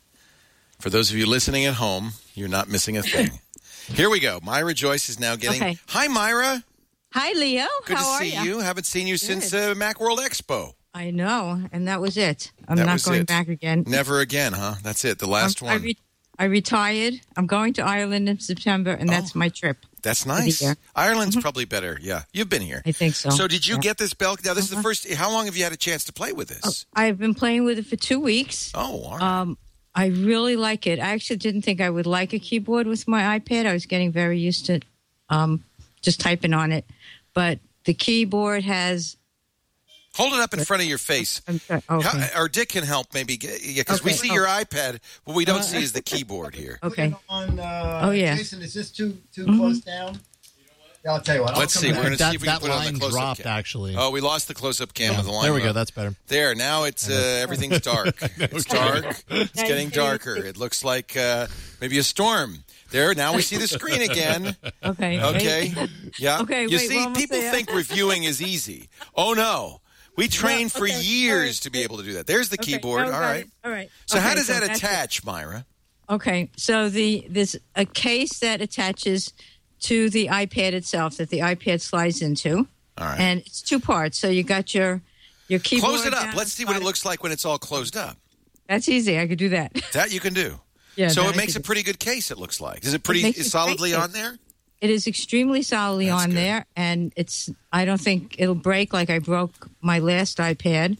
[SPEAKER 9] for those of you listening at home, you're not missing a thing. Here we go. Myra Joyce is now getting.
[SPEAKER 11] Okay.
[SPEAKER 9] Hi, Myra.
[SPEAKER 11] Hi, Leo.
[SPEAKER 9] Good
[SPEAKER 11] How
[SPEAKER 9] to
[SPEAKER 11] are
[SPEAKER 9] see
[SPEAKER 11] ya?
[SPEAKER 9] you. Haven't seen you since uh, Macworld Expo.
[SPEAKER 11] I know, and that was it. I'm
[SPEAKER 9] That
[SPEAKER 11] not
[SPEAKER 9] was
[SPEAKER 11] going
[SPEAKER 9] it.
[SPEAKER 11] back again.
[SPEAKER 9] Never again, huh? That's it. The last
[SPEAKER 11] Um, I,
[SPEAKER 9] one.
[SPEAKER 11] re- I retired. I'm going to Ireland in September, and that's my trip.
[SPEAKER 9] That's
[SPEAKER 11] the
[SPEAKER 9] nice.
[SPEAKER 11] year.
[SPEAKER 9] Ireland's probably better. Yeah, you've been here.
[SPEAKER 11] I think so.
[SPEAKER 9] So did you
[SPEAKER 11] Yeah.
[SPEAKER 9] get this Belkin? Now this is the
[SPEAKER 11] Uh-huh.
[SPEAKER 9] first. How long have you had a chance to play with this?
[SPEAKER 11] I've been playing with it for two weeks.
[SPEAKER 9] Oh, all right.
[SPEAKER 11] Um, I really like it. I actually didn't think I would like a keyboard with my iPad. I was getting very used to um, just typing on it. But the keyboard has...
[SPEAKER 9] Hold it up in front of your face.
[SPEAKER 11] I'm sorry. Okay.
[SPEAKER 9] How, or Dick can help maybe. Get, yeah, because we
[SPEAKER 11] Okay.
[SPEAKER 9] see
[SPEAKER 11] Oh.
[SPEAKER 9] your iPad. What we don't
[SPEAKER 11] Uh,
[SPEAKER 9] see is the keyboard here.
[SPEAKER 11] Okay.
[SPEAKER 6] On, uh,
[SPEAKER 11] Oh, yeah.
[SPEAKER 6] Jason, is this too too
[SPEAKER 11] Mhm.
[SPEAKER 6] close down? Yeah, I'll tell you what. I'll
[SPEAKER 9] Let's
[SPEAKER 6] come
[SPEAKER 9] see.
[SPEAKER 6] back.
[SPEAKER 9] We're going to
[SPEAKER 5] That-
[SPEAKER 9] see if we
[SPEAKER 5] that
[SPEAKER 9] can put it on
[SPEAKER 5] line
[SPEAKER 9] the close-up
[SPEAKER 5] dropped,
[SPEAKER 9] cam.
[SPEAKER 5] actually.
[SPEAKER 9] Oh, we lost the close-up cam of the line.
[SPEAKER 5] There we go.
[SPEAKER 9] dropped.
[SPEAKER 5] That's better.
[SPEAKER 9] There, now it's uh, everything's dark. It's dark. It's
[SPEAKER 11] Now
[SPEAKER 9] getting
[SPEAKER 11] you see-
[SPEAKER 9] darker. It looks like uh, maybe a storm. There, now we see the screen again.
[SPEAKER 11] Okay.
[SPEAKER 9] Okay.
[SPEAKER 11] wait.
[SPEAKER 9] Yeah.
[SPEAKER 11] Okay,
[SPEAKER 9] You
[SPEAKER 11] wait,
[SPEAKER 9] see,
[SPEAKER 11] we're almost
[SPEAKER 9] people
[SPEAKER 11] there.
[SPEAKER 9] think reviewing is easy. Oh no. We trained for
[SPEAKER 11] okay,
[SPEAKER 9] years
[SPEAKER 11] all right.
[SPEAKER 9] to be able to do that. There's the
[SPEAKER 11] Okay,
[SPEAKER 9] keyboard.
[SPEAKER 11] now we
[SPEAKER 9] All
[SPEAKER 11] got
[SPEAKER 9] right.
[SPEAKER 11] it. All right.
[SPEAKER 9] So how
[SPEAKER 11] Okay,
[SPEAKER 9] does that
[SPEAKER 11] that's it.
[SPEAKER 9] attach, Myra?
[SPEAKER 11] Okay, so the there's a case that attaches to the iPad itself that the iPad slides into,
[SPEAKER 9] All right.
[SPEAKER 11] and it's two parts. So you got your your keyboard.
[SPEAKER 9] Close it up.
[SPEAKER 11] down
[SPEAKER 9] Let's see
[SPEAKER 11] the
[SPEAKER 9] what it
[SPEAKER 11] side.
[SPEAKER 9] looks like when it's all closed up.
[SPEAKER 11] That's easy. I could do that.
[SPEAKER 9] That you can do.
[SPEAKER 11] Yeah.
[SPEAKER 9] so
[SPEAKER 11] that
[SPEAKER 9] it
[SPEAKER 11] I
[SPEAKER 9] makes a
[SPEAKER 11] could do.
[SPEAKER 9] pretty good case, it looks like. Is it pretty
[SPEAKER 11] makes a great
[SPEAKER 9] solidly
[SPEAKER 11] case.
[SPEAKER 9] on there?
[SPEAKER 11] It is extremely solidly
[SPEAKER 9] That's
[SPEAKER 11] on
[SPEAKER 9] good.
[SPEAKER 11] there, and it's. I don't think it'll break like I broke my last iPad.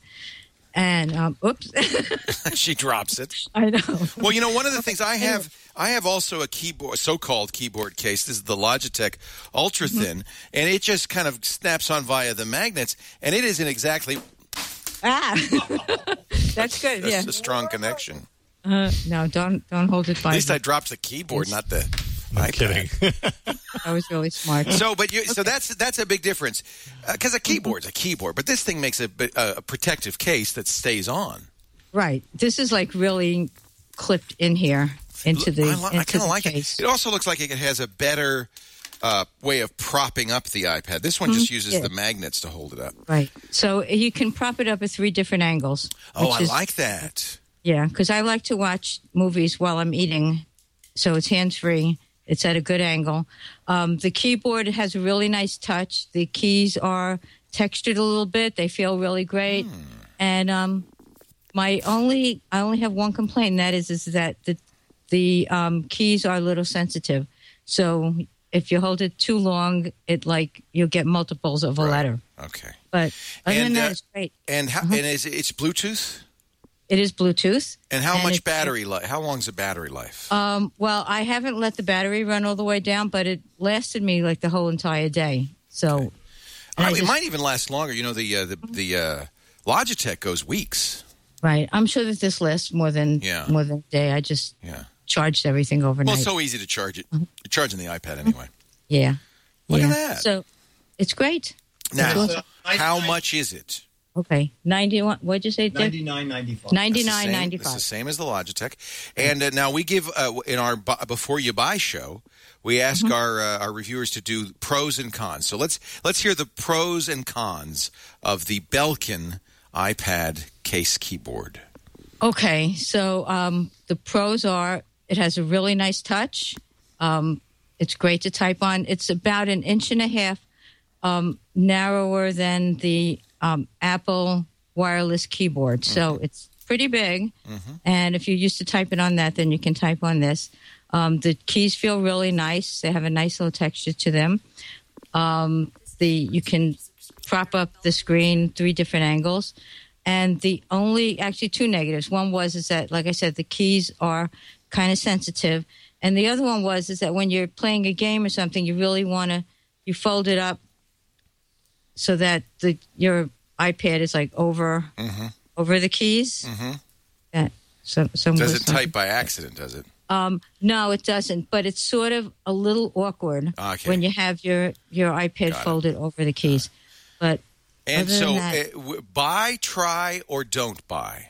[SPEAKER 11] And um, oops,
[SPEAKER 9] She drops it.
[SPEAKER 11] I know.
[SPEAKER 9] Well, you know, one of the things I have, I have also a keyboard, so-called keyboard case. This is the Logitech Ultra Thin, and it just kind of snaps on via the magnets, and it isn't exactly
[SPEAKER 11] Ah, that's good.
[SPEAKER 9] just
[SPEAKER 11] Yeah.
[SPEAKER 9] a strong connection.
[SPEAKER 11] Uh, no, don't don't hold it by.
[SPEAKER 9] At least
[SPEAKER 11] me.
[SPEAKER 9] I dropped the keyboard, not the.
[SPEAKER 5] I'm
[SPEAKER 9] iPad.
[SPEAKER 5] kidding.
[SPEAKER 11] I was really smart.
[SPEAKER 9] So, but you, so that's that's a big difference because a keyboard's a keyboard, but this thing makes a, a, a protective case that stays on.
[SPEAKER 11] Right. This is like really clipped in here into the.
[SPEAKER 9] I, li- I
[SPEAKER 11] into
[SPEAKER 9] kind of
[SPEAKER 11] the
[SPEAKER 9] like
[SPEAKER 11] case.
[SPEAKER 9] it. It also looks like it has a better uh, way of propping up the iPad. This one just uses
[SPEAKER 11] yeah.
[SPEAKER 9] the magnets to hold it up.
[SPEAKER 11] Right. So you can prop it up at three different angles.
[SPEAKER 9] Oh,
[SPEAKER 11] which
[SPEAKER 9] I
[SPEAKER 11] is-
[SPEAKER 9] like that.
[SPEAKER 11] Yeah, because I like to watch movies while I'm eating, so it's hands free. It's at a good angle. Um, the keyboard has a really nice touch. The keys are textured a little bit. They feel really great.
[SPEAKER 9] Hmm.
[SPEAKER 11] And um, my only, I only have one complaint, and that is, is that the the um, keys are a little sensitive. So if you hold it too long, it like you'll get multiples of a
[SPEAKER 9] Right.
[SPEAKER 11] letter.
[SPEAKER 9] Okay.
[SPEAKER 11] But other
[SPEAKER 9] And,
[SPEAKER 11] than that,
[SPEAKER 9] uh,
[SPEAKER 11] it's great.
[SPEAKER 9] And how,
[SPEAKER 11] Uh-huh.
[SPEAKER 9] and is it- it's Bluetooth?
[SPEAKER 11] It is Bluetooth.
[SPEAKER 9] And how
[SPEAKER 11] And
[SPEAKER 9] much
[SPEAKER 11] it's-
[SPEAKER 9] battery life? How long's the battery life?
[SPEAKER 11] Um, well, I haven't let the battery run all the way down, but it lasted me like the whole entire day. So and
[SPEAKER 9] I
[SPEAKER 11] I
[SPEAKER 9] mean, it
[SPEAKER 11] just-
[SPEAKER 9] might even last longer. You know, the uh, the the uh, Logitech goes weeks.
[SPEAKER 11] right, I'm sure that this lasts more than
[SPEAKER 9] Yeah.
[SPEAKER 11] more than a day. I just
[SPEAKER 9] Yeah.
[SPEAKER 11] charged everything overnight.
[SPEAKER 9] Well, it's so easy to charge it. You're charging the iPad anyway.
[SPEAKER 11] yeah,
[SPEAKER 9] Look
[SPEAKER 11] yeah.
[SPEAKER 9] at that.
[SPEAKER 11] So it's great.
[SPEAKER 9] Now,
[SPEAKER 11] awesome.
[SPEAKER 9] how much is it?
[SPEAKER 11] Okay, ninety-one. What'd you say, Dick?
[SPEAKER 6] ninety-nine ninety-five.
[SPEAKER 11] Ninety-nine
[SPEAKER 9] It's
[SPEAKER 11] ninety-five.
[SPEAKER 9] the same as the Logitech. And uh, now we give uh, in our bu- before you buy show, we ask
[SPEAKER 11] Mm-hmm.
[SPEAKER 9] our uh, our reviewers to do pros and cons. So let's let's hear the pros and cons of the Belkin iPad case keyboard.
[SPEAKER 11] Okay, so um, the pros are it has a really nice touch. Um, it's great to type on. It's about an inch and a half um, narrower than the um, Apple wireless keyboard. So
[SPEAKER 9] Mm-hmm.
[SPEAKER 11] it's pretty big.
[SPEAKER 9] Mm-hmm.
[SPEAKER 11] And if you're used to typing on that, then you can type on this. Um, the keys feel really nice. They have a nice little texture to them. Um, the you can prop up the screen three different angles. And the only, actually two negatives. One was is that, like I said, the keys are kind of sensitive. And the other one was is that when you're playing a game or something, you really want to, you fold it up so that the your iPad is like over
[SPEAKER 9] Mm-hmm.
[SPEAKER 11] over the keys.
[SPEAKER 9] Mm-hmm.
[SPEAKER 11] That, so, some
[SPEAKER 9] Does
[SPEAKER 11] was
[SPEAKER 9] it
[SPEAKER 11] something-
[SPEAKER 9] type by accident, does it?
[SPEAKER 11] Um, no, it doesn't. But it's sort of a little awkward
[SPEAKER 9] Okay.
[SPEAKER 11] when you have your, your iPad
[SPEAKER 9] Got it.
[SPEAKER 11] folded over the keys. But
[SPEAKER 9] And
[SPEAKER 11] other
[SPEAKER 9] so,
[SPEAKER 11] than that,
[SPEAKER 9] uh, w- buy, try, or don't buy?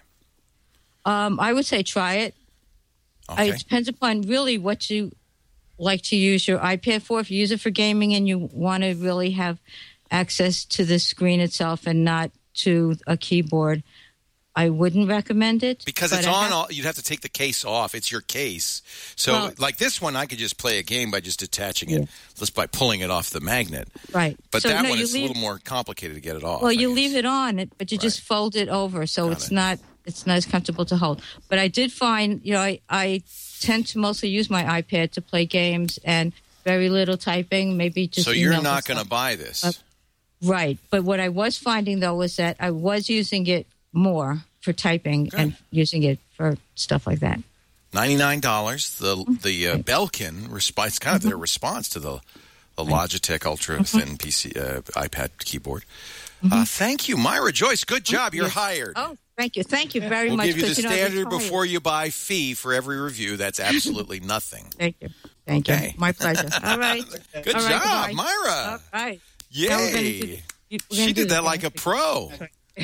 [SPEAKER 11] um, I would say try it.
[SPEAKER 9] Okay.
[SPEAKER 11] It depends upon really what you like to use your iPad for. If you use it for gaming and you want to really have access to the screen itself and not to a keyboard, I wouldn't recommend it.
[SPEAKER 9] Because
[SPEAKER 11] but
[SPEAKER 9] it's
[SPEAKER 11] I
[SPEAKER 9] on,
[SPEAKER 11] have-
[SPEAKER 9] all, you'd have to take the case off. It's your case. So,
[SPEAKER 11] Well-
[SPEAKER 9] like this one, I could just play a game by just detaching it, just by pulling it off the magnet.
[SPEAKER 11] Right.
[SPEAKER 9] But
[SPEAKER 11] So,
[SPEAKER 9] that
[SPEAKER 11] no,
[SPEAKER 9] one
[SPEAKER 11] you
[SPEAKER 9] is
[SPEAKER 11] leave-
[SPEAKER 9] a little more complicated to get it off.
[SPEAKER 11] Well,
[SPEAKER 9] I
[SPEAKER 11] you
[SPEAKER 9] guess.
[SPEAKER 11] leave it on, it, but you just fold it over, so
[SPEAKER 9] Got
[SPEAKER 11] it's
[SPEAKER 9] it.
[SPEAKER 11] not it's not as comfortable to hold. But I did find, you know, I, I tend to mostly use my iPad to play games and very little typing, maybe just.
[SPEAKER 9] So you're
[SPEAKER 11] emails
[SPEAKER 9] not
[SPEAKER 11] and
[SPEAKER 9] going to
[SPEAKER 11] stuff.
[SPEAKER 9] buy this.
[SPEAKER 11] Uh, Right. But what I was finding, though, was that I was using it more for typing and using it for stuff like that.
[SPEAKER 9] ninety-nine dollars. The the uh, Belkin response, it's kind of their response to the, the Logitech Ultra Thin P C uh, iPad keyboard. Uh, thank you, Myra Joyce. Good job. You're
[SPEAKER 11] Yes.
[SPEAKER 9] hired.
[SPEAKER 11] Oh, thank you. Thank you very
[SPEAKER 9] We'll
[SPEAKER 11] much.
[SPEAKER 9] give you the
[SPEAKER 11] 'cause, know, they're
[SPEAKER 9] standard
[SPEAKER 11] tired.
[SPEAKER 9] before you buy fee for every review. That's absolutely nothing.
[SPEAKER 11] Thank you. Thank
[SPEAKER 9] Okay.
[SPEAKER 11] you. My pleasure. All right.
[SPEAKER 9] Good
[SPEAKER 11] All right,
[SPEAKER 9] job,
[SPEAKER 11] goodbye.
[SPEAKER 9] Myra.
[SPEAKER 11] All right. Now we're gonna
[SPEAKER 9] Yay.
[SPEAKER 11] do- we're gonna
[SPEAKER 9] She
[SPEAKER 11] do
[SPEAKER 9] did
[SPEAKER 11] the
[SPEAKER 9] that like a pro.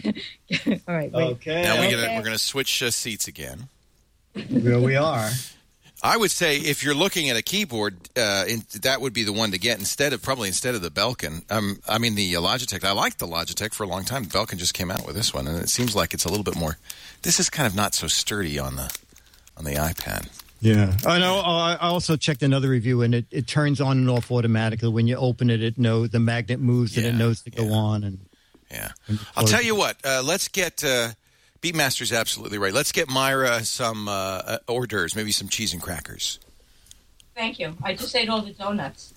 [SPEAKER 11] All right. Wait.
[SPEAKER 6] Okay.
[SPEAKER 9] Now we
[SPEAKER 11] Okay.
[SPEAKER 9] get, we're going to switch uh, seats again.
[SPEAKER 6] Here we are.
[SPEAKER 9] I would say if you're looking at a keyboard, uh, in, that would be the one to get instead of probably instead of the Belkin. Um, I mean the uh, Logitech. I liked the Logitech for a long time. Belkin just came out with this one, and it seems like it's a little bit more. This is kind of not so sturdy on the on the iPad.
[SPEAKER 6] Yeah. I know. I I also checked another review, and it, it turns on and off automatically. When you open it, it knows the magnet moves and it
[SPEAKER 9] Yeah,
[SPEAKER 6] knows to go
[SPEAKER 9] yeah.
[SPEAKER 6] on. And
[SPEAKER 9] Yeah,
[SPEAKER 6] and
[SPEAKER 9] I'll tell you what. Uh, let's get uh, Beatmaster's absolutely right. Let's get Myra some uh, uh, hors d'oeuvres, maybe some cheese and crackers.
[SPEAKER 11] Thank you. I just ate all the donuts.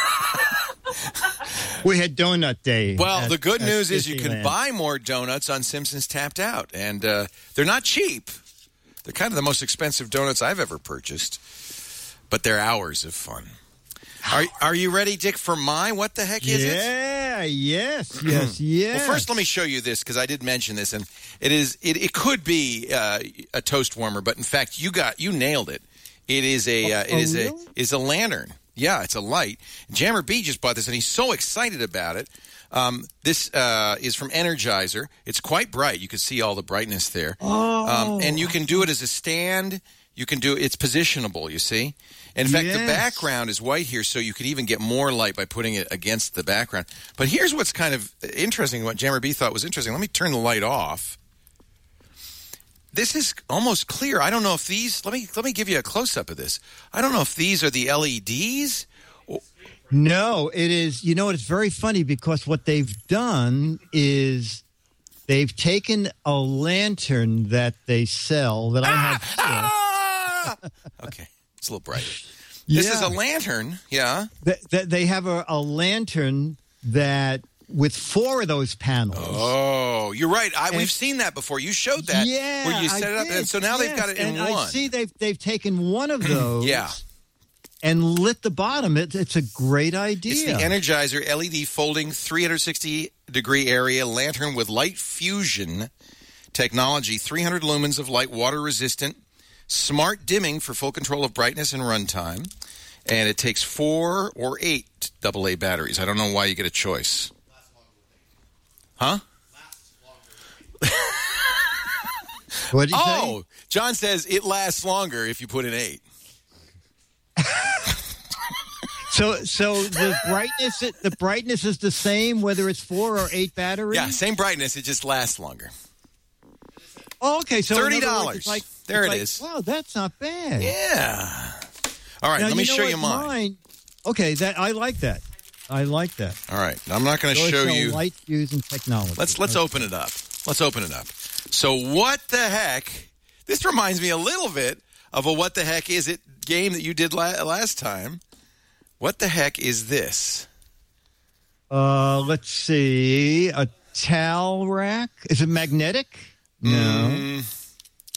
[SPEAKER 6] we had Donut Day.
[SPEAKER 9] Well,
[SPEAKER 6] at-
[SPEAKER 9] the good
[SPEAKER 6] at
[SPEAKER 9] news is you can
[SPEAKER 6] Disneyland.
[SPEAKER 9] buy more donuts on Simpsons Tapped Out, and uh, they're not cheap. They're kind of the most expensive donuts I've ever purchased, but they're hours of fun. Are Are you ready, Dick, for my What the Heck Is It?
[SPEAKER 6] Yeah. Yes. Yes. Yes.
[SPEAKER 9] Well, first, let me show you this because I did mention this, and it is it, it could be uh, a toast warmer, but in fact, you got you nailed it. It is a uh, it
[SPEAKER 6] Oh,
[SPEAKER 9] is
[SPEAKER 6] really?
[SPEAKER 9] a is a lantern. Yeah, it's a light. Jammer B just bought this, and he's so excited about it. Um, this uh, is from Energizer. It's quite bright. You can see all the brightness there.
[SPEAKER 6] Oh.
[SPEAKER 9] Um, and you can do it as a stand. You can do it's positionable. You see. In fact, the
[SPEAKER 6] Yes.
[SPEAKER 9] background is white here, so you could even get more light by putting it against the background. But here's what's kind of interesting, what Jammer B thought was interesting. Let me turn the light off. This is almost clear. I don't know if these, let me let me give you a close-up of this. I don't know if these are the L E Ds.
[SPEAKER 6] No, it is. You know, it's very funny because what they've done is they've taken a lantern that they sell that I have here.
[SPEAKER 9] Ah! Okay, it's a little brighter. This is
[SPEAKER 6] Yeah.
[SPEAKER 9] a lantern, yeah.
[SPEAKER 6] Th- th- they have a, a lantern that with four of those panels.
[SPEAKER 9] Oh, you're right. I,
[SPEAKER 6] And-
[SPEAKER 9] we've seen that before. You showed that
[SPEAKER 6] Yeah,
[SPEAKER 9] where you
[SPEAKER 6] I
[SPEAKER 9] set it up,
[SPEAKER 6] did,
[SPEAKER 9] and so now they've
[SPEAKER 6] yes.
[SPEAKER 9] got it in
[SPEAKER 6] and
[SPEAKER 9] one.
[SPEAKER 6] I see they've they've taken one of those,
[SPEAKER 9] Yeah.
[SPEAKER 6] and lit the bottom. It, it's a great idea.
[SPEAKER 9] It's the Energizer L E D folding three hundred sixty degree area lantern with light fusion technology, three hundred lumens of light, water resistant, smart dimming for full control of brightness and runtime, and it takes four or eight double A batteries. I don't know why you get a choice. Huh?
[SPEAKER 6] What did you
[SPEAKER 9] Oh, John says it lasts longer if you put in eight.
[SPEAKER 6] So, so the brightness, the brightness is the same whether it's four or eight batteries.
[SPEAKER 9] Yeah, same brightness. It just lasts longer.
[SPEAKER 6] Oh, okay, so in
[SPEAKER 9] thirty
[SPEAKER 6] other words,
[SPEAKER 9] dollars.
[SPEAKER 6] it's like,
[SPEAKER 9] there
[SPEAKER 6] it's
[SPEAKER 9] it
[SPEAKER 6] like,
[SPEAKER 9] is.
[SPEAKER 6] Wow, that's not bad.
[SPEAKER 9] Yeah. All right,
[SPEAKER 6] Now,
[SPEAKER 9] let me
[SPEAKER 6] you know
[SPEAKER 9] show
[SPEAKER 6] what?
[SPEAKER 9] you mine.
[SPEAKER 6] mine. Okay, that I like that. I like that.
[SPEAKER 9] All right, I'm not going to
[SPEAKER 6] Go
[SPEAKER 9] show
[SPEAKER 6] show
[SPEAKER 9] you.
[SPEAKER 6] light using technology.
[SPEAKER 9] Let's let's
[SPEAKER 6] Okay.
[SPEAKER 9] open it up. Let's open it up. So what the heck? This reminds me a little bit of a what the heck is it game that you did la- last time. What the heck is this?
[SPEAKER 6] Uh, let's see. A towel rack. Is it magnetic? No.
[SPEAKER 9] Mm,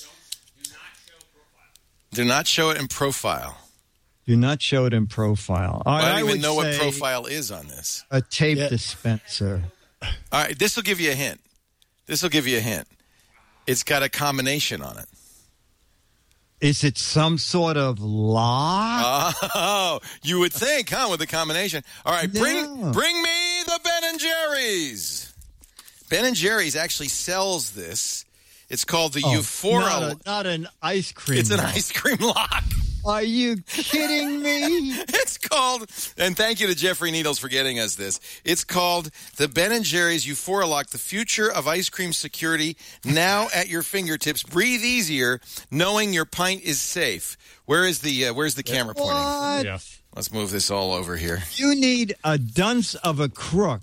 [SPEAKER 9] do not show it in profile.
[SPEAKER 6] Do not show it in profile.
[SPEAKER 9] I don't
[SPEAKER 6] I
[SPEAKER 9] even
[SPEAKER 6] would
[SPEAKER 9] know what
[SPEAKER 6] say
[SPEAKER 9] profile is on this.
[SPEAKER 6] A tape
[SPEAKER 5] Yeah.
[SPEAKER 6] dispenser.
[SPEAKER 9] All right, this will give you a hint. This will give you a hint. It's got a combination on it.
[SPEAKER 6] Is it some sort of lock?
[SPEAKER 9] Oh, you would think, huh, with the combination. All right, bring
[SPEAKER 6] No.
[SPEAKER 9] bring me the Ben and Jerry's. Ben and Jerry's actually sells this. It's called the
[SPEAKER 6] Oh,
[SPEAKER 9] Euphoria.
[SPEAKER 6] Not, a, not an ice cream.
[SPEAKER 9] It's an
[SPEAKER 6] lock.
[SPEAKER 9] ice cream lock.
[SPEAKER 6] Are you kidding me?
[SPEAKER 9] It's called, and thank you to Jeffrey Needles for getting us this. It's called the Ben and Jerry's Euphoria Lock, the future of ice cream security, now at your fingertips. Breathe easier, knowing your pint is safe. Where is the uh, Where's the camera pointing?
[SPEAKER 6] What?
[SPEAKER 5] Yeah.
[SPEAKER 9] Let's move this all over here.
[SPEAKER 6] You need a dunce of a crook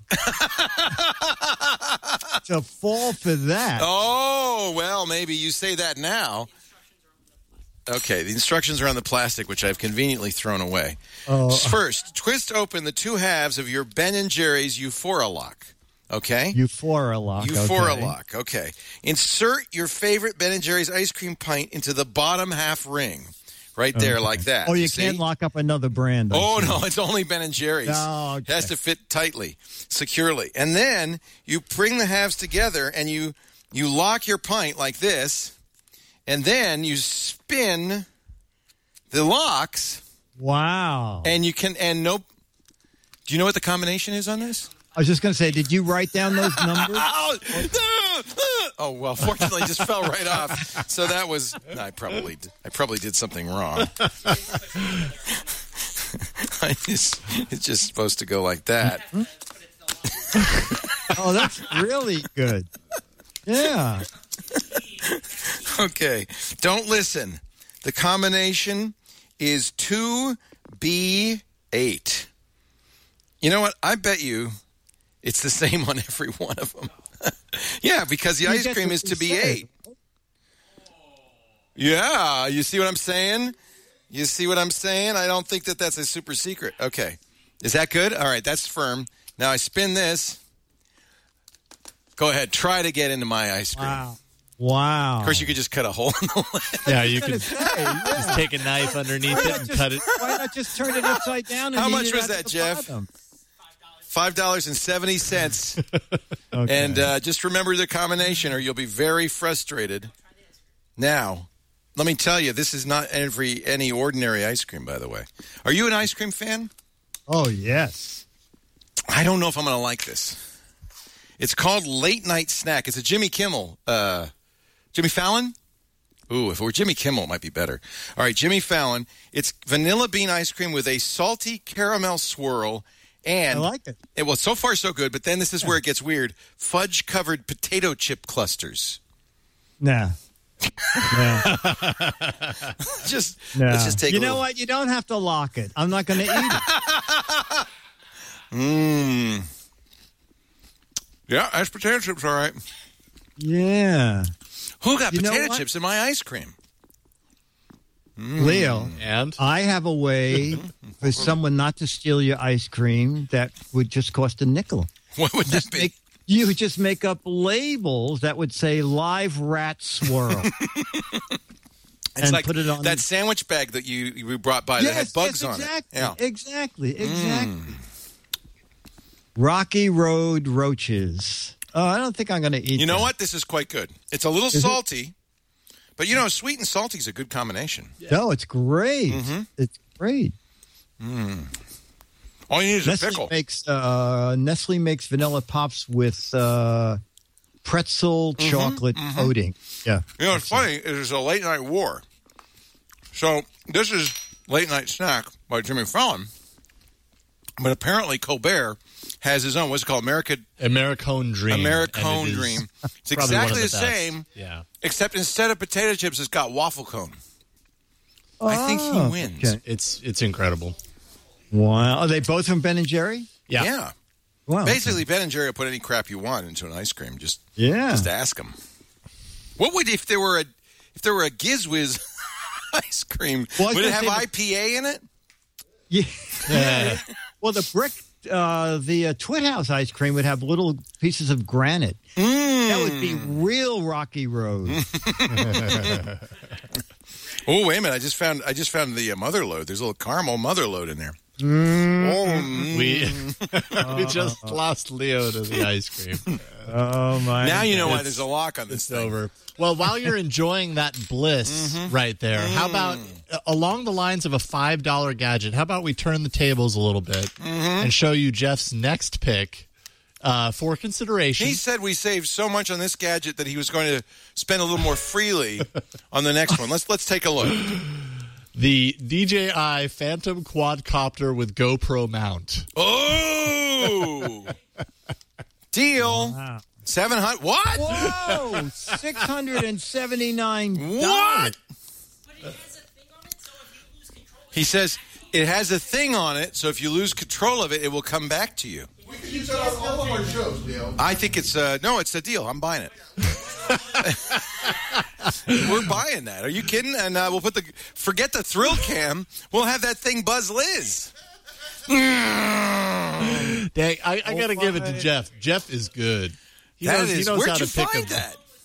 [SPEAKER 6] to fall for that.
[SPEAKER 9] Oh, well, maybe you say that now. Okay, the instructions are on the plastic, which I've conveniently thrown away.
[SPEAKER 6] Oh.
[SPEAKER 9] First, twist open the two halves of your Ben and Jerry's Euphoria Lock. Okay?
[SPEAKER 6] Euphoria lock.
[SPEAKER 9] Euphoria
[SPEAKER 6] okay.
[SPEAKER 9] Lock. Okay. Insert your favorite Ben and Jerry's ice cream pint into the bottom half ring. Right there,
[SPEAKER 6] Okay.
[SPEAKER 9] like that.
[SPEAKER 6] Oh, you,
[SPEAKER 9] see?
[SPEAKER 6] can't lock up another brand. I
[SPEAKER 9] Oh,
[SPEAKER 6] see.
[SPEAKER 9] no, it's only Ben and Jerry's.
[SPEAKER 6] Oh,
[SPEAKER 9] It has
[SPEAKER 6] okay.
[SPEAKER 9] to fit tightly, securely. And then you bring the halves together and you you lock your pint like this, and then you spin the locks,
[SPEAKER 6] Wow.
[SPEAKER 9] and you can, and nope. Do you know what the combination is on this?
[SPEAKER 6] I was just going to say, did you write down those numbers?
[SPEAKER 9] Oh, oh, well, fortunately, it just fell right off. So that was, I probably, I probably did something wrong. I just, it's just supposed to go like that.
[SPEAKER 6] Oh, that's really good. Yeah.
[SPEAKER 9] Okay, don't listen. The combination is two B eight. You know what? I bet you it's the same on every one of them. Yeah, because the
[SPEAKER 6] You
[SPEAKER 9] ice
[SPEAKER 6] get
[SPEAKER 9] cream
[SPEAKER 6] what
[SPEAKER 9] is
[SPEAKER 6] you
[SPEAKER 9] to be
[SPEAKER 6] said.
[SPEAKER 9] eight. Yeah, you see what I'm saying? You see what I'm saying? I don't think that that's a super secret. Okay. Is that good? All right, that's firm. Now I spin this. Go ahead. Try to get into my ice cream.
[SPEAKER 6] Wow. Wow.
[SPEAKER 9] Of course, you could just cut a hole in the lid.
[SPEAKER 5] Yeah, you
[SPEAKER 6] I
[SPEAKER 5] can
[SPEAKER 6] was gonna say, yeah.
[SPEAKER 5] just take a knife underneath it and
[SPEAKER 6] Just-
[SPEAKER 5] cut it.
[SPEAKER 6] Why not just turn it upside down? And
[SPEAKER 9] How
[SPEAKER 6] heat
[SPEAKER 9] much
[SPEAKER 6] it
[SPEAKER 9] was
[SPEAKER 6] at
[SPEAKER 9] that,
[SPEAKER 6] the
[SPEAKER 9] Jeff?
[SPEAKER 6] bottom?
[SPEAKER 9] five dollars and seventy cents.
[SPEAKER 6] Okay.
[SPEAKER 9] And uh, just remember the combination or you'll be very frustrated. Now, let me tell you, this is not every any ordinary ice cream, by the way. Are you an ice cream fan?
[SPEAKER 6] Oh, yes.
[SPEAKER 9] I don't know if I'm going to like this. It's called Late Night Snack. It's a Jimmy Kimmel. Uh, Jimmy Fallon? Ooh, if it were Jimmy Kimmel, it might be better. All right, Jimmy Fallon. It's vanilla bean ice cream with a salty caramel swirl. And
[SPEAKER 6] I like it.
[SPEAKER 9] It well, so far so good, but then this is where it gets weird. Fudge-covered potato chip clusters.
[SPEAKER 6] Nah. Nah.
[SPEAKER 9] Just
[SPEAKER 6] nah.
[SPEAKER 9] let's just take
[SPEAKER 6] You
[SPEAKER 9] a
[SPEAKER 6] know
[SPEAKER 9] little.
[SPEAKER 6] what? You don't have to lock it. I'm not going to eat it.
[SPEAKER 9] Mmm. Yeah, that's potato chips, all right.
[SPEAKER 6] Yeah.
[SPEAKER 9] Who got
[SPEAKER 6] You know
[SPEAKER 9] potato
[SPEAKER 6] what?
[SPEAKER 9] chips in my ice cream?
[SPEAKER 6] Leo,
[SPEAKER 5] And
[SPEAKER 6] I have a way for someone not to steal your ice cream that would just cost a nickel.
[SPEAKER 9] What would that be?
[SPEAKER 6] Make, you would just make up labels that would say live rat swirl.
[SPEAKER 9] It's
[SPEAKER 6] and
[SPEAKER 9] like
[SPEAKER 6] put it on
[SPEAKER 9] that
[SPEAKER 6] the-
[SPEAKER 9] sandwich bag that you you brought by that had bugs
[SPEAKER 6] yes,
[SPEAKER 9] on
[SPEAKER 6] exactly,
[SPEAKER 9] it. Yeah.
[SPEAKER 6] Exactly, exactly. Rocky Road roaches. Oh, I don't think I'm going to eat
[SPEAKER 9] You know
[SPEAKER 6] that.
[SPEAKER 9] what? This is quite good. It's a little
[SPEAKER 6] Is it?
[SPEAKER 9] salty, but you know, sweet and salty is a good combination.
[SPEAKER 6] No, it's great.
[SPEAKER 9] Mm-hmm.
[SPEAKER 6] It's great.
[SPEAKER 9] All you need is a
[SPEAKER 6] Nestle
[SPEAKER 9] pickle.
[SPEAKER 6] makes uh, Nestle makes vanilla pops with uh, pretzel chocolate coating. Yeah,
[SPEAKER 9] You know, it's funny. It is a late night war. So this is Late Night Snack by Jimmy Fallon. But apparently Colbert has his own. What's it called? America
[SPEAKER 5] Americone Dream.
[SPEAKER 9] Americone
[SPEAKER 5] And it is
[SPEAKER 9] Dream. It's
[SPEAKER 5] probably one of
[SPEAKER 9] exactly the,
[SPEAKER 5] the best.
[SPEAKER 9] same.
[SPEAKER 5] Yeah.
[SPEAKER 9] Except instead of potato chips, it's got waffle cone.
[SPEAKER 6] Oh,
[SPEAKER 9] I think he wins.
[SPEAKER 6] okay.
[SPEAKER 5] It's it's incredible.
[SPEAKER 6] Wow. Are they both from Ben and Jerry?
[SPEAKER 5] Yeah.
[SPEAKER 9] Yeah.
[SPEAKER 6] Wow.
[SPEAKER 9] Basically, Ben and Jerry will put any crap you want into an ice cream. Just
[SPEAKER 6] Yeah.
[SPEAKER 9] just ask them. What would if there were a if there were a Gizwiz ice cream?
[SPEAKER 6] Well, I was
[SPEAKER 9] would it
[SPEAKER 6] gonna
[SPEAKER 9] have
[SPEAKER 6] say the-
[SPEAKER 9] I P A in it?
[SPEAKER 6] Yeah. Well, the brick, uh, the uh, Twit House ice cream would have little pieces of granite.
[SPEAKER 9] Mm.
[SPEAKER 6] That would be real Rocky Road.
[SPEAKER 9] Oh, wait a minute! I just found I just found the uh, mother load. There's a little caramel mother load in there.
[SPEAKER 6] Mm.
[SPEAKER 9] Oh, mm.
[SPEAKER 5] We we just lost Leo to the ice cream.
[SPEAKER 6] Oh my!
[SPEAKER 9] Now you know why
[SPEAKER 5] It's-
[SPEAKER 9] there's a lock on this
[SPEAKER 5] It's
[SPEAKER 9] thing.
[SPEAKER 5] over. Well, while you're enjoying that bliss
[SPEAKER 9] Mm-hmm.
[SPEAKER 5] right there,
[SPEAKER 9] Mm.
[SPEAKER 5] how about uh, along the lines of a five dollar gadget, how about we turn the tables a little bit
[SPEAKER 9] Mm-hmm.
[SPEAKER 5] and show you Jeff's next pick uh, for consideration?
[SPEAKER 9] He said we saved so much on this gadget that he was going to spend a little more freely on the next one. Let's let's take a look.
[SPEAKER 5] The D J I Phantom Quadcopter with GoPro mount.
[SPEAKER 9] Oh, deal.
[SPEAKER 6] Wow.
[SPEAKER 9] Seven hundred. What?
[SPEAKER 6] Whoa! Six hundred and seventy-nine.
[SPEAKER 9] What? He says it has a thing on it, so if you lose control of it, it will come back to you.
[SPEAKER 12] We can use that on all of our shows, Leo.
[SPEAKER 9] I think it's uh no, it's a deal. I'm buying it. We're buying that. Are you kidding? And uh, we'll put the forget the thrill cam. We'll have that thing buzz Liz.
[SPEAKER 5] Dang, I, I got to give it to Jeff. Jeff is good. He
[SPEAKER 9] That
[SPEAKER 5] knows,
[SPEAKER 9] is-
[SPEAKER 5] he knows
[SPEAKER 9] where'd
[SPEAKER 5] how
[SPEAKER 9] you
[SPEAKER 5] to pick
[SPEAKER 9] find
[SPEAKER 5] them.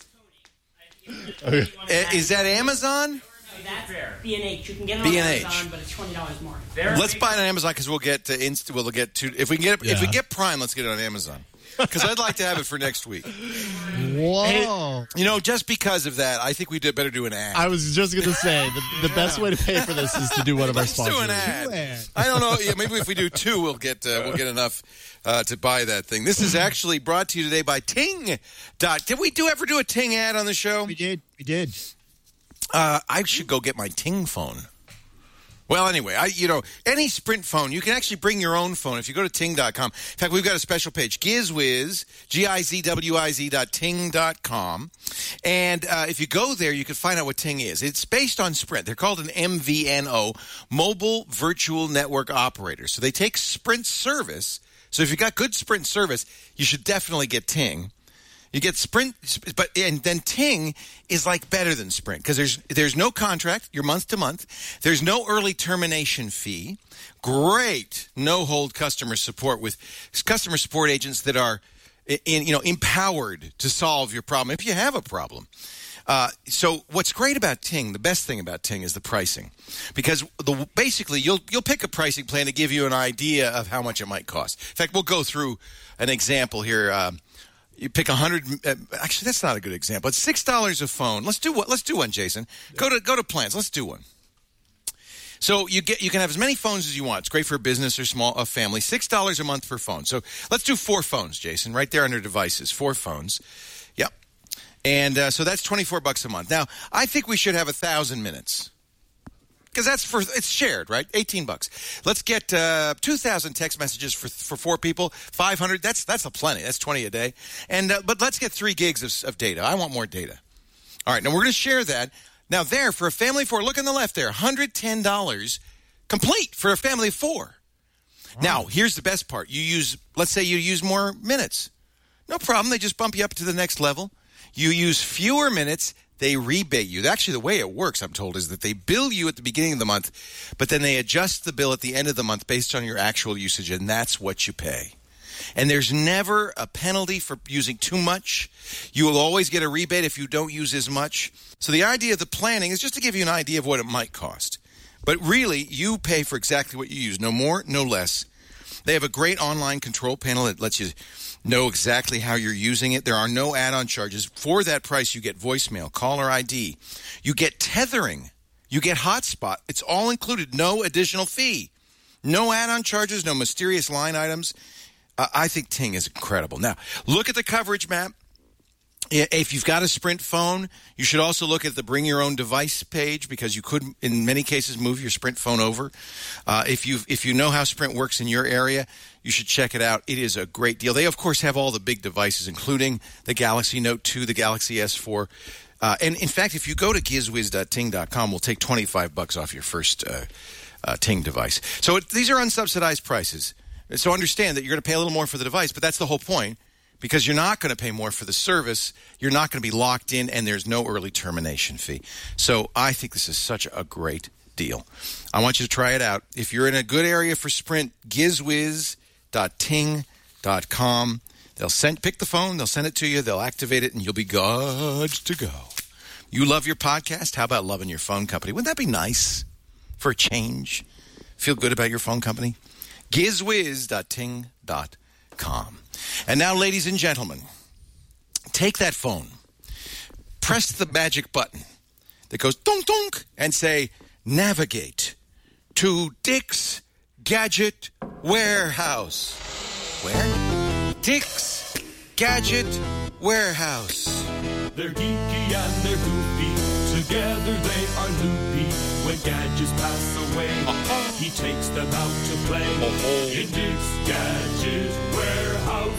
[SPEAKER 9] that? Uh, is that Amazon?
[SPEAKER 13] That's B and H. You can get it
[SPEAKER 9] B
[SPEAKER 13] on
[SPEAKER 9] and H.
[SPEAKER 13] Amazon, but it's twenty dollars more.
[SPEAKER 9] Let's buy it on Amazon because we'll get to inst- we'll get to if we can get it, if we
[SPEAKER 5] Yeah.
[SPEAKER 9] get Prime, let's get it on Amazon because I'd like to have it for next week.
[SPEAKER 6] Whoa!
[SPEAKER 9] You know, just because of that, I think we did better do an ad.
[SPEAKER 5] I was just going to say, the, the best way to pay for this is to do one of our
[SPEAKER 9] Let's do
[SPEAKER 5] sponsors.
[SPEAKER 9] an ad. I don't know. Yeah, maybe if we do two, we'll get uh, we'll get enough uh, to buy that thing. This is actually brought to you today by Ting. Dot. Did we do ever do a Ting ad on the show?
[SPEAKER 6] We did. We did.
[SPEAKER 9] Uh, I should go get my Ting phone. Well, anyway, I you know any Sprint phone, you can actually bring your own phone if you go to ting dot com. In fact, we've got a special page, GizWiz, G I Z W I Z dot ting dot com. And uh, if you go there, you can find out what Ting is. It's based on Sprint. They're called an M V N O, Mobile Virtual Network Operator. So they take Sprint service. So if you've got good Sprint service, you should definitely get Ting. You get Sprint, but and then Ting is like better than Sprint because there's there's no contract. You're month to month. There's no early termination fee. Great no hold customer support with customer support agents that are in you know empowered to solve your problem if you have a problem. Uh, so what's great about Ting, the best thing about Ting is the pricing, because the basically you'll you'll pick a pricing plan to give you an idea of how much it might cost. In fact, we'll go through an example here. Uh, You pick a hundred. Uh, actually, that's not a good example. It's six dollars a phone. Let's do what? Let's do one, Jason. Go to go to plans. Let's do one. So you get you can have as many phones as you want. It's great for a business or small a family. Six dollars a month per phone. So let's do four phones, Jason. Right there under devices, four phones. Yep. And uh, so that's twenty four bucks a month. Now I think we should have a thousand minutes. Because that's for it's shared, right? Eighteen bucks. Let's get uh, two thousand text messages for for four people. Five hundred. That's that's a plenty. That's twenty a day. And uh, but let's get three gigs of, of data. I want more data. All right. Now we're going to share that. Now there for a family of four. Look on the left there. One hundred ten dollars complete for a family of four. Wow. Now here's the best part. You use. Let's say you use more minutes. No problem. They just bump you up to the next level. You use fewer minutes. They rebate you. Actually, the way it works, I'm told, is that they bill you at the beginning of the month, but then they adjust the bill at the end of the month based on your actual usage, and that's what you pay. And there's never a penalty for using too much. You will always get a rebate if you don't use as much. So the idea of the planning is just to give you an idea of what it might cost. But really, you pay for exactly what you use. No more, no less. They have a great online control panel that lets you know exactly how you're using it. There are no add-on charges. For that price, you get voicemail, caller I D. You get tethering. You get hotspot. It's all included. No additional fee. No add-on charges, no mysterious line items. Uh, I think Ting is incredible. Now, look at the coverage map. If you've got a Sprint phone, you should also look at the Bring Your Own Device page because you could, in many cases, move your Sprint phone over. Uh, if you if you know how Sprint works in your area, you should check it out. It is a great deal. They, of course, have all the big devices, including the Galaxy Note two, the Galaxy S four. Uh, and, in fact, if you go to gizwiz dot ting dot com, we'll take twenty-five bucks off your first uh, uh, Ting device. So it, these are unsubsidized prices. So understand that you're going to pay a little more for the device, but that's the whole point. Because you're not going to pay more for the service, you're not going to be locked in, and there's no early termination fee. So I think this is such a great deal. I want you to try it out. If you're in a good area for Sprint, gizwiz dot ting dot com. They'll send, pick the phone, they'll send it to you, they'll activate it, and you'll be good to go. You love your podcast? How about loving your phone company? Wouldn't that be nice for a change? Feel good about your phone company? gizwiz dot ting dot com. And now, ladies and gentlemen, take that phone, press the magic button that goes donk donk, and say, navigate to Dick's Gadget Warehouse. Where? Dick's Gadget Warehouse.
[SPEAKER 14] They're geeky and they're goofy. Together they are loopy. When gadgets pass away, uh-huh. he takes them out to play. Uh-huh. In Dick's Gadget Warehouse.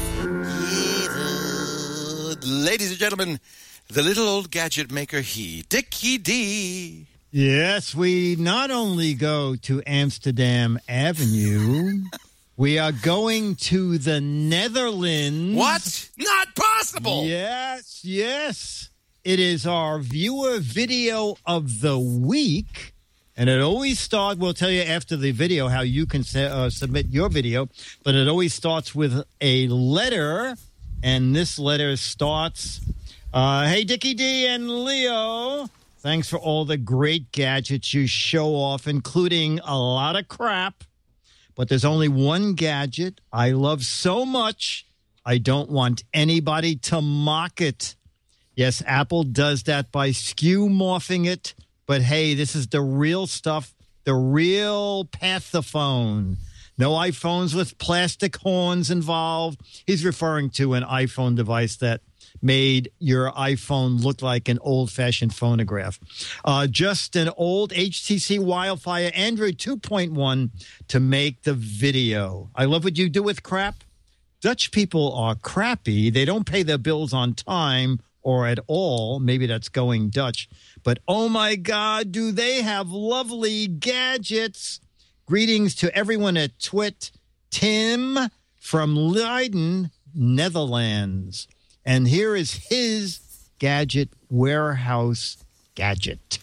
[SPEAKER 9] Ladies and gentlemen, the little old gadget maker, he, Dickie D.
[SPEAKER 6] Yes, we not only go to Amsterdam Avenue, we are going to the Netherlands.
[SPEAKER 9] What? Not possible!
[SPEAKER 6] Yes, yes. It is our viewer video of the week. And it always starts, we'll tell you after the video how you can uh, submit your video, but it always starts with a letter. And this letter starts, uh, hey, Dickie D and Leo, thanks for all the great gadgets you show off, including a lot of crap. But there's only one gadget I love so much, I don't want anybody to mock it. Yes, Apple does that by skew morphing it. But, hey, this is the real stuff, the real Pathophone. No iPhones with plastic horns involved. He's referring to an iPhone device that made your iPhone look like an old-fashioned phonograph. Uh, just an old H T C Wildfire Android two point one to make the video. I love what you do with crap. Dutch people are crappy. They don't pay their bills on time or at all. Maybe that's going Dutch. But, oh, my God, do they have lovely gadgets. Greetings to everyone at Twit. Tim from Leiden, Netherlands. And here is his Gadget Warehouse gadget.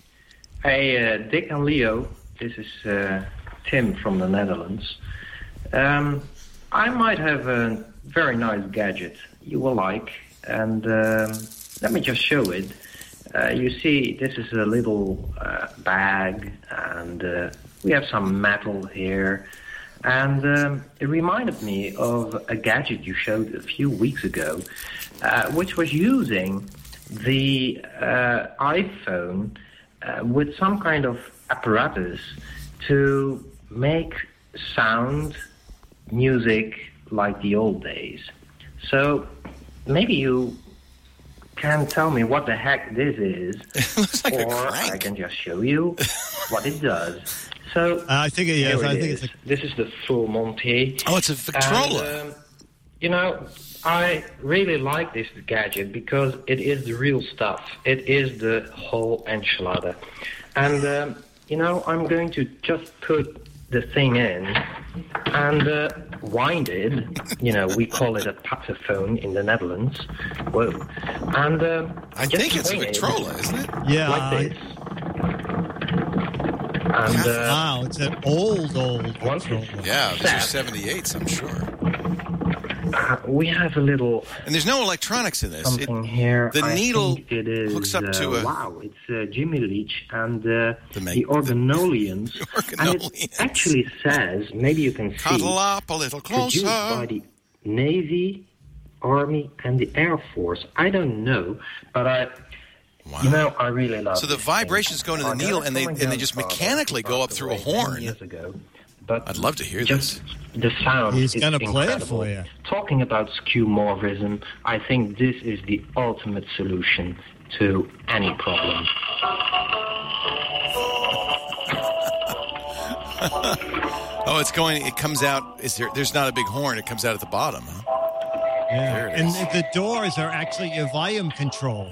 [SPEAKER 15] Hey, uh, Dick and Leo. This is uh, Tim from the Netherlands. Um, I might have a very nice gadget you will like. And um, let me just show it. Uh, you see, this is a little uh, bag, and uh, we have some metal here. And um, it reminded me of a gadget you showed a few weeks ago, uh, which was using the uh, iPhone uh, with some kind of apparatus to make sound, music like the old days. So maybe you can tell me what the heck this is,
[SPEAKER 9] like
[SPEAKER 15] or I can just show you what it does. So
[SPEAKER 6] uh, I think it, yes,
[SPEAKER 15] here
[SPEAKER 6] I
[SPEAKER 15] it
[SPEAKER 6] think
[SPEAKER 15] is.
[SPEAKER 6] it's a...
[SPEAKER 15] This is the full Monty.
[SPEAKER 9] Oh, it's a Victrola.
[SPEAKER 15] And, um, you know, I really like this gadget because it is the real stuff. It is the whole enchilada. And, um, you know, I'm going to just put the thing in and uh, wind it. You know, we call it a Pathophone in the Netherlands. Whoa. And uh,
[SPEAKER 9] I think it's a Victrola, isn't it?
[SPEAKER 6] Yeah.
[SPEAKER 15] Like this. And, uh,
[SPEAKER 6] wow, it's an old, old Victrola.
[SPEAKER 9] Yeah, these are seventy-eights, I'm sure.
[SPEAKER 15] Uh, we have a little...
[SPEAKER 9] And there's no electronics in this.
[SPEAKER 15] Something
[SPEAKER 9] it,
[SPEAKER 15] here.
[SPEAKER 9] The
[SPEAKER 15] I
[SPEAKER 9] needle
[SPEAKER 15] think it is,
[SPEAKER 9] hooks up
[SPEAKER 15] uh,
[SPEAKER 9] to a...
[SPEAKER 15] Wow, it's uh, Jimmy Leach and uh,
[SPEAKER 9] the,
[SPEAKER 15] the, the Organolians.
[SPEAKER 9] The Organolians.
[SPEAKER 15] And it actually says, maybe you can see...
[SPEAKER 9] Cuddle up a little closer.
[SPEAKER 15] Produced by the Navy, Army, and the Air Force. I don't know, but I...
[SPEAKER 9] Wow.
[SPEAKER 15] You know, I really love
[SPEAKER 9] So the
[SPEAKER 15] this
[SPEAKER 9] vibrations
[SPEAKER 15] thing.
[SPEAKER 9] go into the needle, and they and they just mechanically go up through a horn.
[SPEAKER 15] Years ago, but
[SPEAKER 3] I'd love to hear
[SPEAKER 15] just
[SPEAKER 3] this.
[SPEAKER 15] the sound
[SPEAKER 6] He's
[SPEAKER 15] is
[SPEAKER 6] gonna play it
[SPEAKER 15] incredible.
[SPEAKER 6] for you.
[SPEAKER 15] Talking about skeuomorphism, I think this is the ultimate solution to any problem.
[SPEAKER 3] Oh, it's going. It comes out. Is there? There's not a big horn. It comes out at the bottom. Huh?
[SPEAKER 6] Yeah.
[SPEAKER 3] There it
[SPEAKER 6] And
[SPEAKER 3] is.
[SPEAKER 6] the doors are actually your volume control.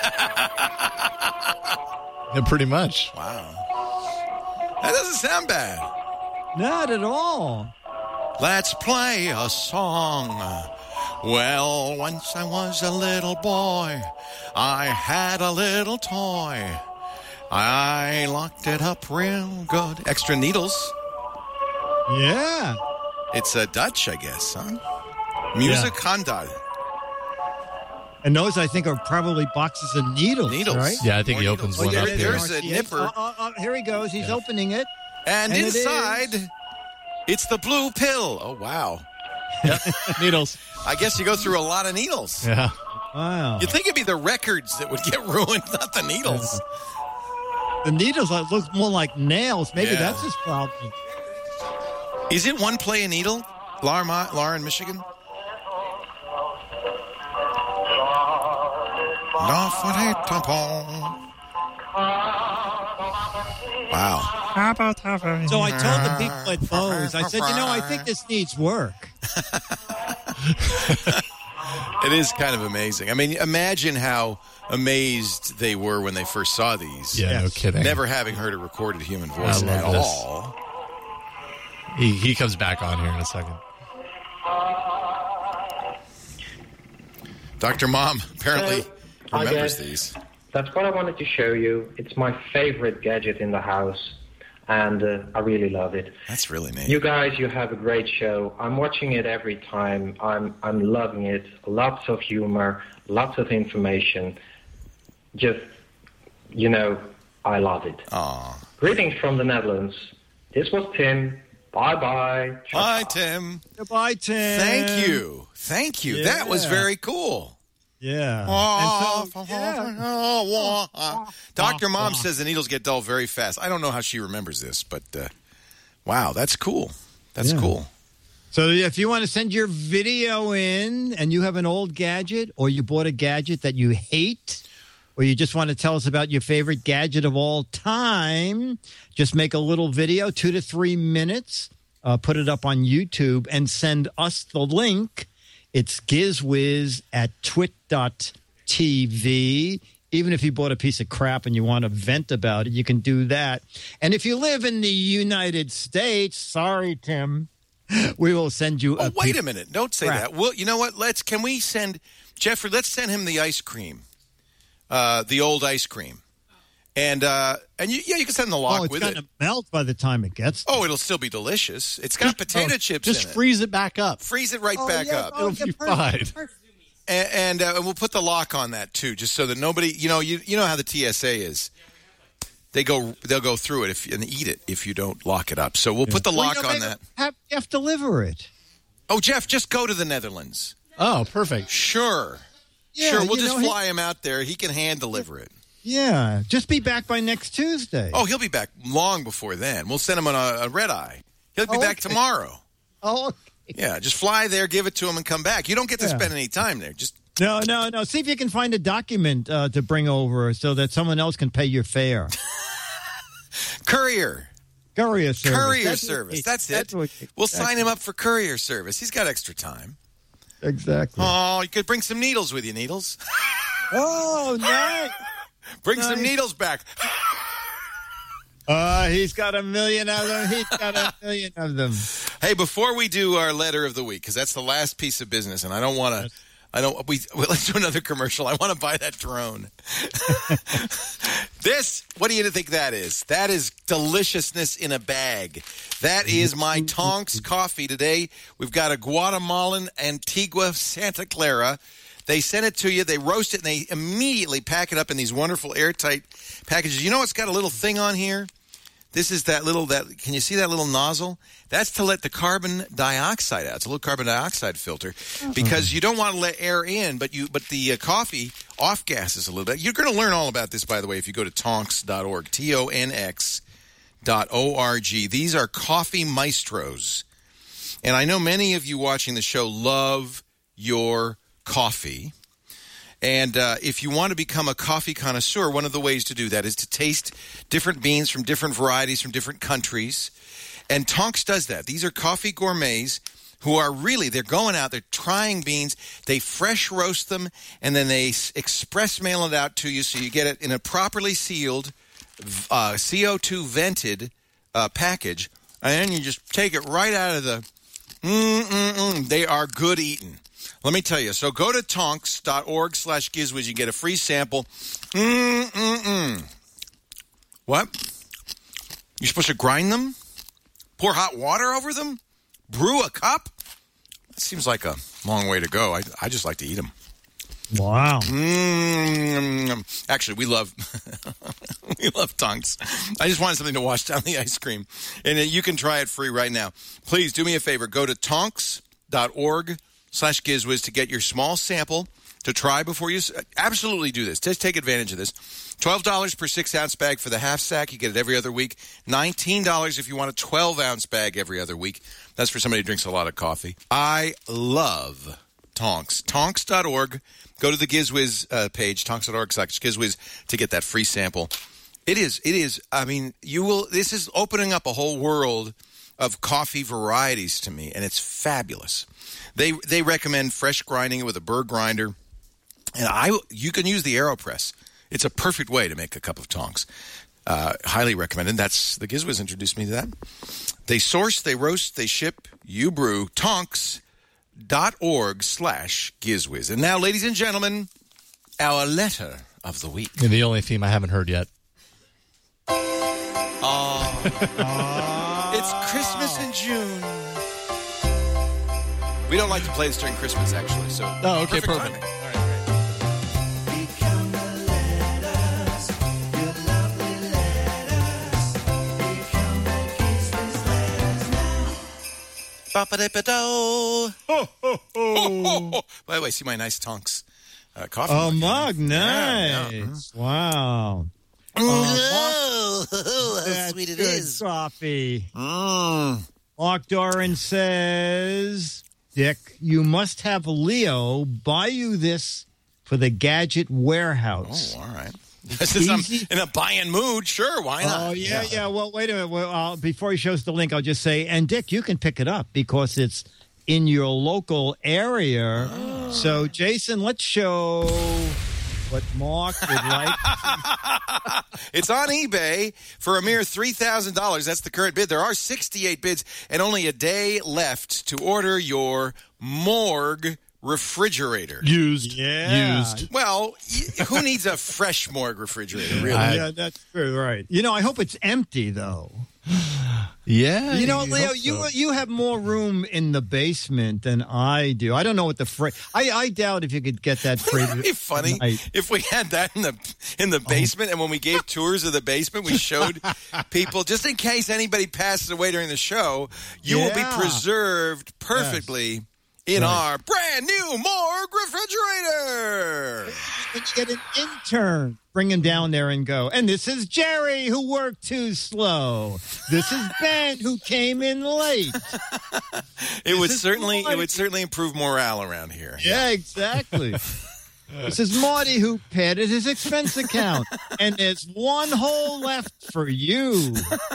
[SPEAKER 5] Yeah, pretty much.
[SPEAKER 3] Wow. That doesn't sound bad.
[SPEAKER 6] Not at all.
[SPEAKER 3] Let's play a song. Well, once I was a little boy. I had a little toy. I locked it up real good. Extra needles.
[SPEAKER 6] Yeah.
[SPEAKER 3] It's a Dutch, I guess, huh? Music Handel.
[SPEAKER 6] And those, I think, are probably boxes of needles.
[SPEAKER 3] Needles.
[SPEAKER 6] Right?
[SPEAKER 5] Yeah, I think he opens
[SPEAKER 3] needles.
[SPEAKER 5] one
[SPEAKER 3] Oh,
[SPEAKER 5] up
[SPEAKER 3] there-
[SPEAKER 5] here.
[SPEAKER 3] there's a nipper.
[SPEAKER 6] Uh, uh, uh, here he goes. He's opening it.
[SPEAKER 3] And,
[SPEAKER 6] And it
[SPEAKER 3] inside, it's the blue pill. Oh, wow.
[SPEAKER 5] Needles.
[SPEAKER 3] I guess you go through a lot of needles.
[SPEAKER 5] Yeah.
[SPEAKER 6] Wow.
[SPEAKER 3] You'd think it'd be the records that would get ruined, not the needles.
[SPEAKER 6] The needles uh, look more like nails. Maybe
[SPEAKER 3] Yeah.
[SPEAKER 6] that's his problem.
[SPEAKER 3] Isn't one play a needle? Laura, Ma- Laura in Michigan? Wow.
[SPEAKER 6] So I told the people at Bose, I said, you know, I think this needs work.
[SPEAKER 3] It is kind of amazing. I mean, imagine how amazed they were when they first saw these.
[SPEAKER 5] Yeah, no kidding.
[SPEAKER 3] Never having heard a recorded human voice
[SPEAKER 5] I
[SPEAKER 3] at
[SPEAKER 5] love this.
[SPEAKER 3] all.
[SPEAKER 5] He he comes back on here in a second.
[SPEAKER 3] Doctor Mom apparently
[SPEAKER 15] I
[SPEAKER 3] remembers
[SPEAKER 15] guess
[SPEAKER 3] these.
[SPEAKER 15] That's what I wanted to show you. It's my favorite gadget in the house, and uh, I really love it.
[SPEAKER 3] That's really neat.
[SPEAKER 15] You guys, you have a great show. I'm watching it every time. I'm I'm loving it. Lots of humor, lots of information. Just, you know, I love it.
[SPEAKER 3] Aw.
[SPEAKER 15] Greetings from the Netherlands. This was Tim. Bye-bye.
[SPEAKER 3] Bye, Tim.
[SPEAKER 6] Goodbye, Tim.
[SPEAKER 3] Thank you. Thank you. That was
[SPEAKER 6] Yeah.
[SPEAKER 3] very cool.
[SPEAKER 6] Yeah.
[SPEAKER 3] Oh,
[SPEAKER 6] And so, yeah.
[SPEAKER 3] Doctor Mom says the needles get dull very fast. I don't know how she remembers this, but uh, wow, that's cool. That's
[SPEAKER 6] Yeah.
[SPEAKER 3] cool.
[SPEAKER 6] So if you want to send your video in and you have an old gadget or you bought a gadget that you hate or you just want to tell us about your favorite gadget of all time, just make a little video, two to three minutes, uh, put it up on YouTube and send us the link. It's gizwiz at twit dot t v. Even if you bought a piece of crap and you want to vent about it, you can do that. And if you live in the United States, sorry, Tim, we will send you a
[SPEAKER 3] Oh, wait
[SPEAKER 6] piece-
[SPEAKER 3] a minute. Don't say
[SPEAKER 6] crap.
[SPEAKER 3] that. Well, you know what? Let's. Can we send Jeffrey? Let's send him the ice cream, uh, the old ice cream, and uh, and you, yeah, you can send the lock
[SPEAKER 6] Oh, it's
[SPEAKER 3] with
[SPEAKER 6] going
[SPEAKER 3] it.
[SPEAKER 6] to melt by the time it gets
[SPEAKER 3] Oh, it'll still be delicious. It's got potato chips
[SPEAKER 5] Just
[SPEAKER 3] in it.
[SPEAKER 5] freeze it back up.
[SPEAKER 3] Freeze it right
[SPEAKER 6] Oh,
[SPEAKER 3] back
[SPEAKER 6] yeah.
[SPEAKER 3] up.
[SPEAKER 6] Oh,
[SPEAKER 5] It'll be
[SPEAKER 6] yeah,
[SPEAKER 5] fine.
[SPEAKER 6] perfect, perfect.
[SPEAKER 3] And, and, uh, and we'll put the lock on that too, just so that nobody, you know, you you know how the T S A is. They go, they'll go through it if and eat it if you don't lock it up. So we'll put the
[SPEAKER 6] Well,
[SPEAKER 3] lock
[SPEAKER 6] you know,
[SPEAKER 3] on
[SPEAKER 6] maybe
[SPEAKER 3] that.
[SPEAKER 6] Have, you have to deliver it.
[SPEAKER 3] Oh, Jeff, just go to the Netherlands.
[SPEAKER 5] Oh, perfect.
[SPEAKER 3] Sure,
[SPEAKER 6] Yeah,
[SPEAKER 3] sure. We'll
[SPEAKER 6] you
[SPEAKER 3] just
[SPEAKER 6] know, he-
[SPEAKER 3] fly him out there. He can hand deliver it.
[SPEAKER 6] Yeah, just be back by next Tuesday.
[SPEAKER 3] Oh, he'll be back long before then. We'll send him on a, a red eye. He'll be
[SPEAKER 6] Oh,
[SPEAKER 3] back
[SPEAKER 6] okay.
[SPEAKER 3] tomorrow.
[SPEAKER 6] Oh,
[SPEAKER 3] Yeah, just fly there, give it to him, and come back. You don't get to
[SPEAKER 6] Yeah.
[SPEAKER 3] spend any time there. Just
[SPEAKER 6] no, no, no. See if you can find a document uh, to bring over so that someone else can pay your fare.
[SPEAKER 3] courier.
[SPEAKER 6] Courier service.
[SPEAKER 3] Courier
[SPEAKER 6] That's what
[SPEAKER 3] service.
[SPEAKER 6] it-
[SPEAKER 3] That's it.
[SPEAKER 6] what it-
[SPEAKER 3] We'll
[SPEAKER 6] that's
[SPEAKER 3] sign him up for courier service. He's got extra time.
[SPEAKER 6] Exactly.
[SPEAKER 3] Oh, you could bring some needles with you, Needles.
[SPEAKER 6] Oh, nice.
[SPEAKER 3] Bring some
[SPEAKER 6] Nice.
[SPEAKER 3] needles back.
[SPEAKER 6] Uh, he's got a million of them. He's got a million of them.
[SPEAKER 3] Hey, before we do our letter of the week, because that's the last piece of business, and I don't want to. I don't. We well, let's do another commercial. I want to buy that drone. This. What do you think that is? That is deliciousness in a bag. That is my Tonks coffee today. We've got a Guatemalan Antigua Santa Clara. They send it to you. They roast it, and they immediately pack it up in these wonderful airtight packages. You know it's got a little thing on here? This is that little, that. Can you see that little nozzle? That's to let the carbon dioxide out. It's a little carbon dioxide filter because you don't want to let air in, but you, but the uh, coffee off gases a little bit. You're going to learn all about this, by the way, if you go to tonks dot org, T O N X dot org. These are coffee maestros. And I know many of you watching the show love your coffee. And uh, if you want to become a coffee connoisseur, one of the ways to do that is to taste different beans from different varieties from different countries. And Tonks does that. These are coffee gourmets who are really, they're going out, they're trying beans, they fresh roast them, and then they express mail it out to you so you get it in a properly sealed, uh, C O two vented uh, package. And then you just take it right out of the, mm-mm-mm. They are good eating. Let me tell you. So go to tonks.org slash gizwiz. You get a free sample. Mm-mm-mm. What? You're supposed to grind them? Pour hot water over them? Brew a cup? That seems like a long way to go. I, I just like to eat them.
[SPEAKER 6] Wow.
[SPEAKER 3] Mm, actually, we love we love Tonks. I just wanted something to wash down the ice cream. And you can try it free right now. Please do me a favor. Go to tonks.org slash gizwiz to get your small sample to try before you... Absolutely do this. Just take advantage of this. twelve dollars per six-ounce bag for the half sack. You get it every other week. nineteen dollars if you want a twelve-ounce bag every other week. That's for somebody who drinks a lot of coffee. I love Tonks. Tonks dot org. Go to the GizWiz uh, page, tonks dot org slash gizwiz, to get that free sample. It is, it is, I mean, you will, this is opening up a whole world of coffee varieties to me, and it's fabulous. They they recommend fresh grinding it with a burr grinder, and I you can use the AeroPress. It's a perfect way to make a cup of Tonks. Uh, highly recommended. That's the GizWiz introduced me to that. They source, they roast, they ship, you brew. Tonks dot org slash gizwiz. And now, ladies and gentlemen, our letter of the week.
[SPEAKER 5] And the only theme I haven't heard yet.
[SPEAKER 3] Oh, it's Christmas in June. We don't like to play this during Christmas, actually. So,
[SPEAKER 5] oh, okay, perfect.
[SPEAKER 3] perfect. Ba-ba-da-ba-do. Ho, ho, ho. By the way, see my nice Tonks uh, coffee.
[SPEAKER 6] Oh, mug, nice.
[SPEAKER 3] Yeah, yeah.
[SPEAKER 6] Wow.
[SPEAKER 9] Oh,
[SPEAKER 6] uh,
[SPEAKER 9] how sweet it
[SPEAKER 6] good
[SPEAKER 9] is.
[SPEAKER 6] Coffee.
[SPEAKER 3] Mm.
[SPEAKER 6] Mark Doran says, Dick, you must have Leo buy you this for the Gadget Warehouse.
[SPEAKER 3] Oh, all right. Since I'm in a buying mood, sure, why not?
[SPEAKER 6] Oh, yeah, yeah. yeah. Well, wait a minute. Well, uh, before he shows the link, I'll just say, and Dick, you can pick it up because it's in your local area. Oh. So, Jason, let's show what Mark would like.
[SPEAKER 3] It's on eBay for a mere three thousand dollars. That's the current bid. There are sixty-eight bids and only a day left to order your Morgue refrigerator.
[SPEAKER 5] Used.
[SPEAKER 6] Yeah.
[SPEAKER 5] Used.
[SPEAKER 3] Well, who needs a fresh Morgue refrigerator, really?
[SPEAKER 6] I, yeah, that's true, right. You know, I hope it's empty, though.
[SPEAKER 5] Yeah.
[SPEAKER 6] You know,
[SPEAKER 5] you
[SPEAKER 6] Leo,
[SPEAKER 5] so.
[SPEAKER 6] you you have more room in the basement than I do. I don't know what the fridge... I, I doubt if you could get that fridge.
[SPEAKER 3] Wouldn't it be funny
[SPEAKER 6] tonight.
[SPEAKER 3] if we had that in the in the basement, and when we gave tours of the basement, we showed people, just in case anybody passes away during the show, you
[SPEAKER 6] Yeah.
[SPEAKER 3] will be preserved perfectly
[SPEAKER 6] Yes.
[SPEAKER 3] in
[SPEAKER 6] Right.
[SPEAKER 3] our brand new Morgue refrigerator.
[SPEAKER 6] When you get an intern, bring him down there and go. And this is Jerry, who worked too slow. This is Ben, who came in late.
[SPEAKER 3] It would
[SPEAKER 6] is
[SPEAKER 3] certainly
[SPEAKER 6] Marty.
[SPEAKER 3] it would certainly improve morale around here.
[SPEAKER 6] Yeah, exactly. This is Marty, who padded his expense account. And there's one hole left for you.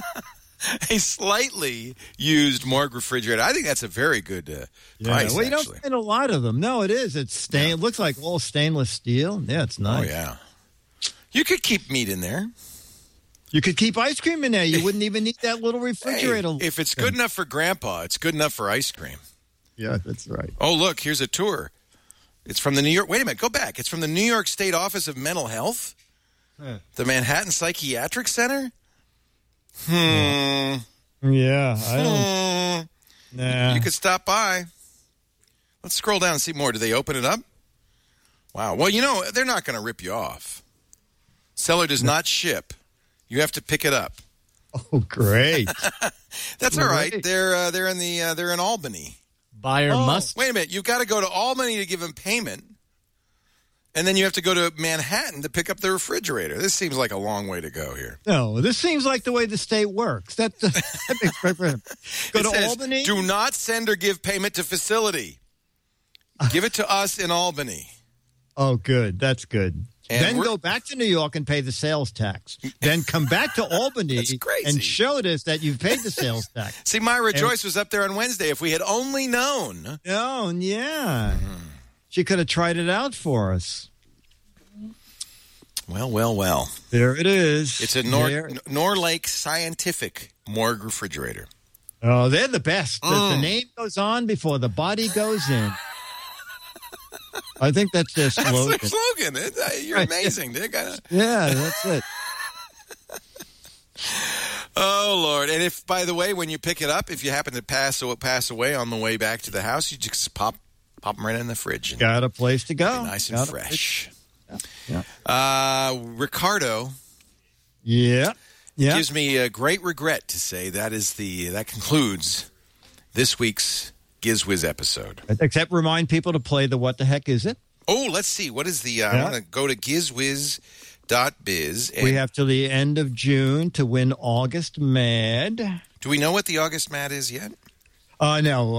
[SPEAKER 3] A slightly used Morgue refrigerator. I think that's a very good uh,
[SPEAKER 6] Yeah,
[SPEAKER 3] price,
[SPEAKER 6] well, you
[SPEAKER 3] actually.
[SPEAKER 6] don't find a lot of them. No, it is. It's stain. It looks like all stainless steel. Yeah, it's nice.
[SPEAKER 3] Oh, yeah. You could keep meat in there.
[SPEAKER 6] You could keep ice cream in there. You wouldn't even need that little refrigerator.
[SPEAKER 3] Hey, if it's good enough for Grandpa, it's good enough for ice cream.
[SPEAKER 6] Yeah, that's right.
[SPEAKER 3] Oh, look, here's a tour. It's from the New York... Wait a minute, go back. It's from the New York State Office of Mental Health?
[SPEAKER 6] Huh.
[SPEAKER 3] The Manhattan Psychiatric Center? Hmm.
[SPEAKER 6] Yeah, I don't...
[SPEAKER 3] Hmm.
[SPEAKER 6] Nah.
[SPEAKER 3] You could stop by. Let's scroll down and see more. Do they open it up? Wow. Well, you know, they're not going to rip you off. Seller does not ship. You have to pick it up.
[SPEAKER 6] Oh, great.
[SPEAKER 3] That's all right.
[SPEAKER 6] Great.
[SPEAKER 3] They're uh, they're in the uh, they're in Albany.
[SPEAKER 5] Buyer
[SPEAKER 6] Oh.
[SPEAKER 5] must.
[SPEAKER 3] Wait a minute. You've got to go to Albany to give them payment.
[SPEAKER 9] And then you have to go to Manhattan to pick up the refrigerator. This seems like a long way to go here.
[SPEAKER 6] No, this seems like the way the state works. That, that makes perfect. Go
[SPEAKER 9] It
[SPEAKER 6] to
[SPEAKER 9] says,
[SPEAKER 6] Albany.
[SPEAKER 9] do not send or give payment to facility. Give it to us in Albany.
[SPEAKER 6] Oh, good. That's good.
[SPEAKER 9] And
[SPEAKER 6] then
[SPEAKER 9] we're-
[SPEAKER 6] go back to New York and pay the sales tax. Then come back to Albany and show us that you've paid the sales tax.
[SPEAKER 9] See, Myra
[SPEAKER 6] And-
[SPEAKER 9] Joyce was up there on Wednesday. If we had only known.
[SPEAKER 6] Oh, yeah. She could have tried it out for us.
[SPEAKER 9] Well, well, well.
[SPEAKER 6] There it is.
[SPEAKER 9] It's a Nor-
[SPEAKER 6] There-
[SPEAKER 9] Norlake Scientific morgue refrigerator.
[SPEAKER 6] Oh, they're the best. The- The,
[SPEAKER 9] Mm.
[SPEAKER 6] name goes on before the body goes in. I think that's their
[SPEAKER 9] That's
[SPEAKER 6] slogan.
[SPEAKER 9] their slogan. It- uh, You're amazing, Dick. I-
[SPEAKER 6] Yeah, that's it.
[SPEAKER 9] Oh, Lord. And if, by the way, when you pick it up, if you happen to pass pass away on the way back to the house, you just pop pop them right in the fridge. And
[SPEAKER 6] Got a place to go.
[SPEAKER 9] be nice and
[SPEAKER 6] Got a
[SPEAKER 9] fresh.
[SPEAKER 6] Yeah.
[SPEAKER 9] Uh, Ricardo
[SPEAKER 6] Yeah. Yeah.
[SPEAKER 9] gives me a great regret to say that is the that concludes this week's GizWiz episode.
[SPEAKER 6] Except remind people to play the What the Heck Is It?
[SPEAKER 9] Oh, let's see. What is the... Uh, I
[SPEAKER 6] Yeah.
[SPEAKER 9] want to go to gizwiz dot biz. And
[SPEAKER 6] We have till the end of June to win August Mad.
[SPEAKER 9] do we know what the August Mad is yet?
[SPEAKER 6] Uh, no.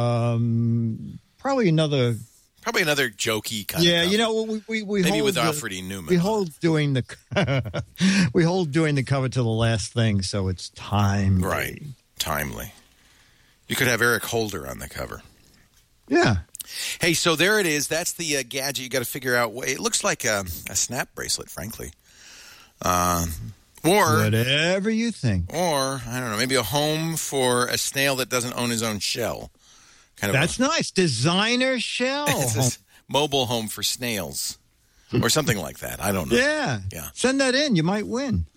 [SPEAKER 6] Um, probably another...
[SPEAKER 9] Probably another jokey kind
[SPEAKER 6] Yeah,
[SPEAKER 9] of...
[SPEAKER 6] you know, we, we, we
[SPEAKER 9] Maybe
[SPEAKER 6] hold
[SPEAKER 9] with
[SPEAKER 6] the-
[SPEAKER 9] Alfred E. Newman.
[SPEAKER 6] We hold doing the we hold doing the cover to the last thing, so it's time.
[SPEAKER 9] Right. Timely. You could have Eric Holder on the cover.
[SPEAKER 6] Yeah.
[SPEAKER 9] Hey, so there it is. That's the uh, gadget. You got to figure out. It looks like a, a snap bracelet, frankly. Um, or
[SPEAKER 6] Whatever you think.
[SPEAKER 9] or I don't know, maybe a home for a snail that doesn't own his own shell. Kind of.
[SPEAKER 6] That's nice. Designer shell.
[SPEAKER 9] A, it's a s- mobile home for snails, or something like that. I don't know.
[SPEAKER 6] Yeah.
[SPEAKER 9] Yeah.
[SPEAKER 6] Send that in. You might win.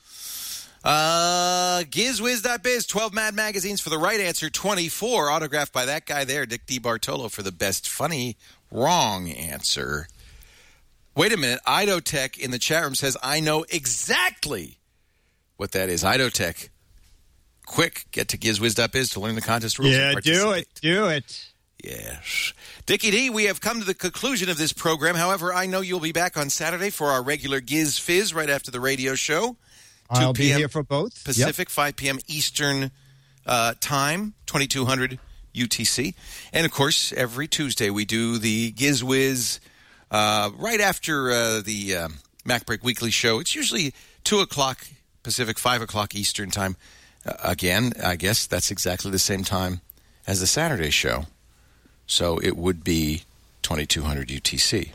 [SPEAKER 9] Uh, gizwiz dot biz, twelve Mad Magazines for the right answer, twenty-four, autographed by that guy there, Dick DeBartolo, for the best funny wrong answer. Wait a minute, Idotech in the chat room says, I know exactly what that is. Idotech, quick, get to gizwiz dot biz to learn the contest rules.
[SPEAKER 6] Yeah,
[SPEAKER 9] and
[SPEAKER 6] do
[SPEAKER 9] participate.
[SPEAKER 6] it. Do it.
[SPEAKER 9] Yes. Dickie D, we have come to the conclusion of this program. However, I know you'll be back on Saturday for our regular Giz Fizz right after the radio show.
[SPEAKER 6] I'll be here for both.
[SPEAKER 9] Pacific, five p.m. Eastern uh, time, twenty-two hundred U T C. And, of course, every Tuesday we do the GizWiz uh, right after uh, the uh, MacBreak Weekly show. It's usually two o'clock Pacific, five o'clock Eastern time. Uh, again, I guess that's exactly the same time as the Saturday show. So it would be twenty-two hundred U T C.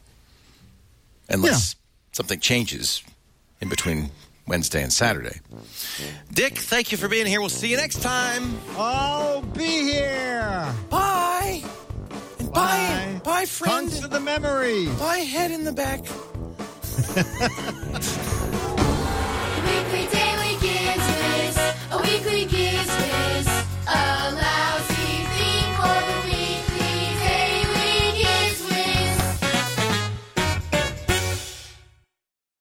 [SPEAKER 9] Unless something changes in between Wednesday and Saturday. Dick, thank you for being here. We'll see you next time.
[SPEAKER 6] I'll be here.
[SPEAKER 9] Bye. And bye. Bye, bye friend.
[SPEAKER 6] Tons of the memories.
[SPEAKER 9] Bye, head in the back.
[SPEAKER 16] Weekly day.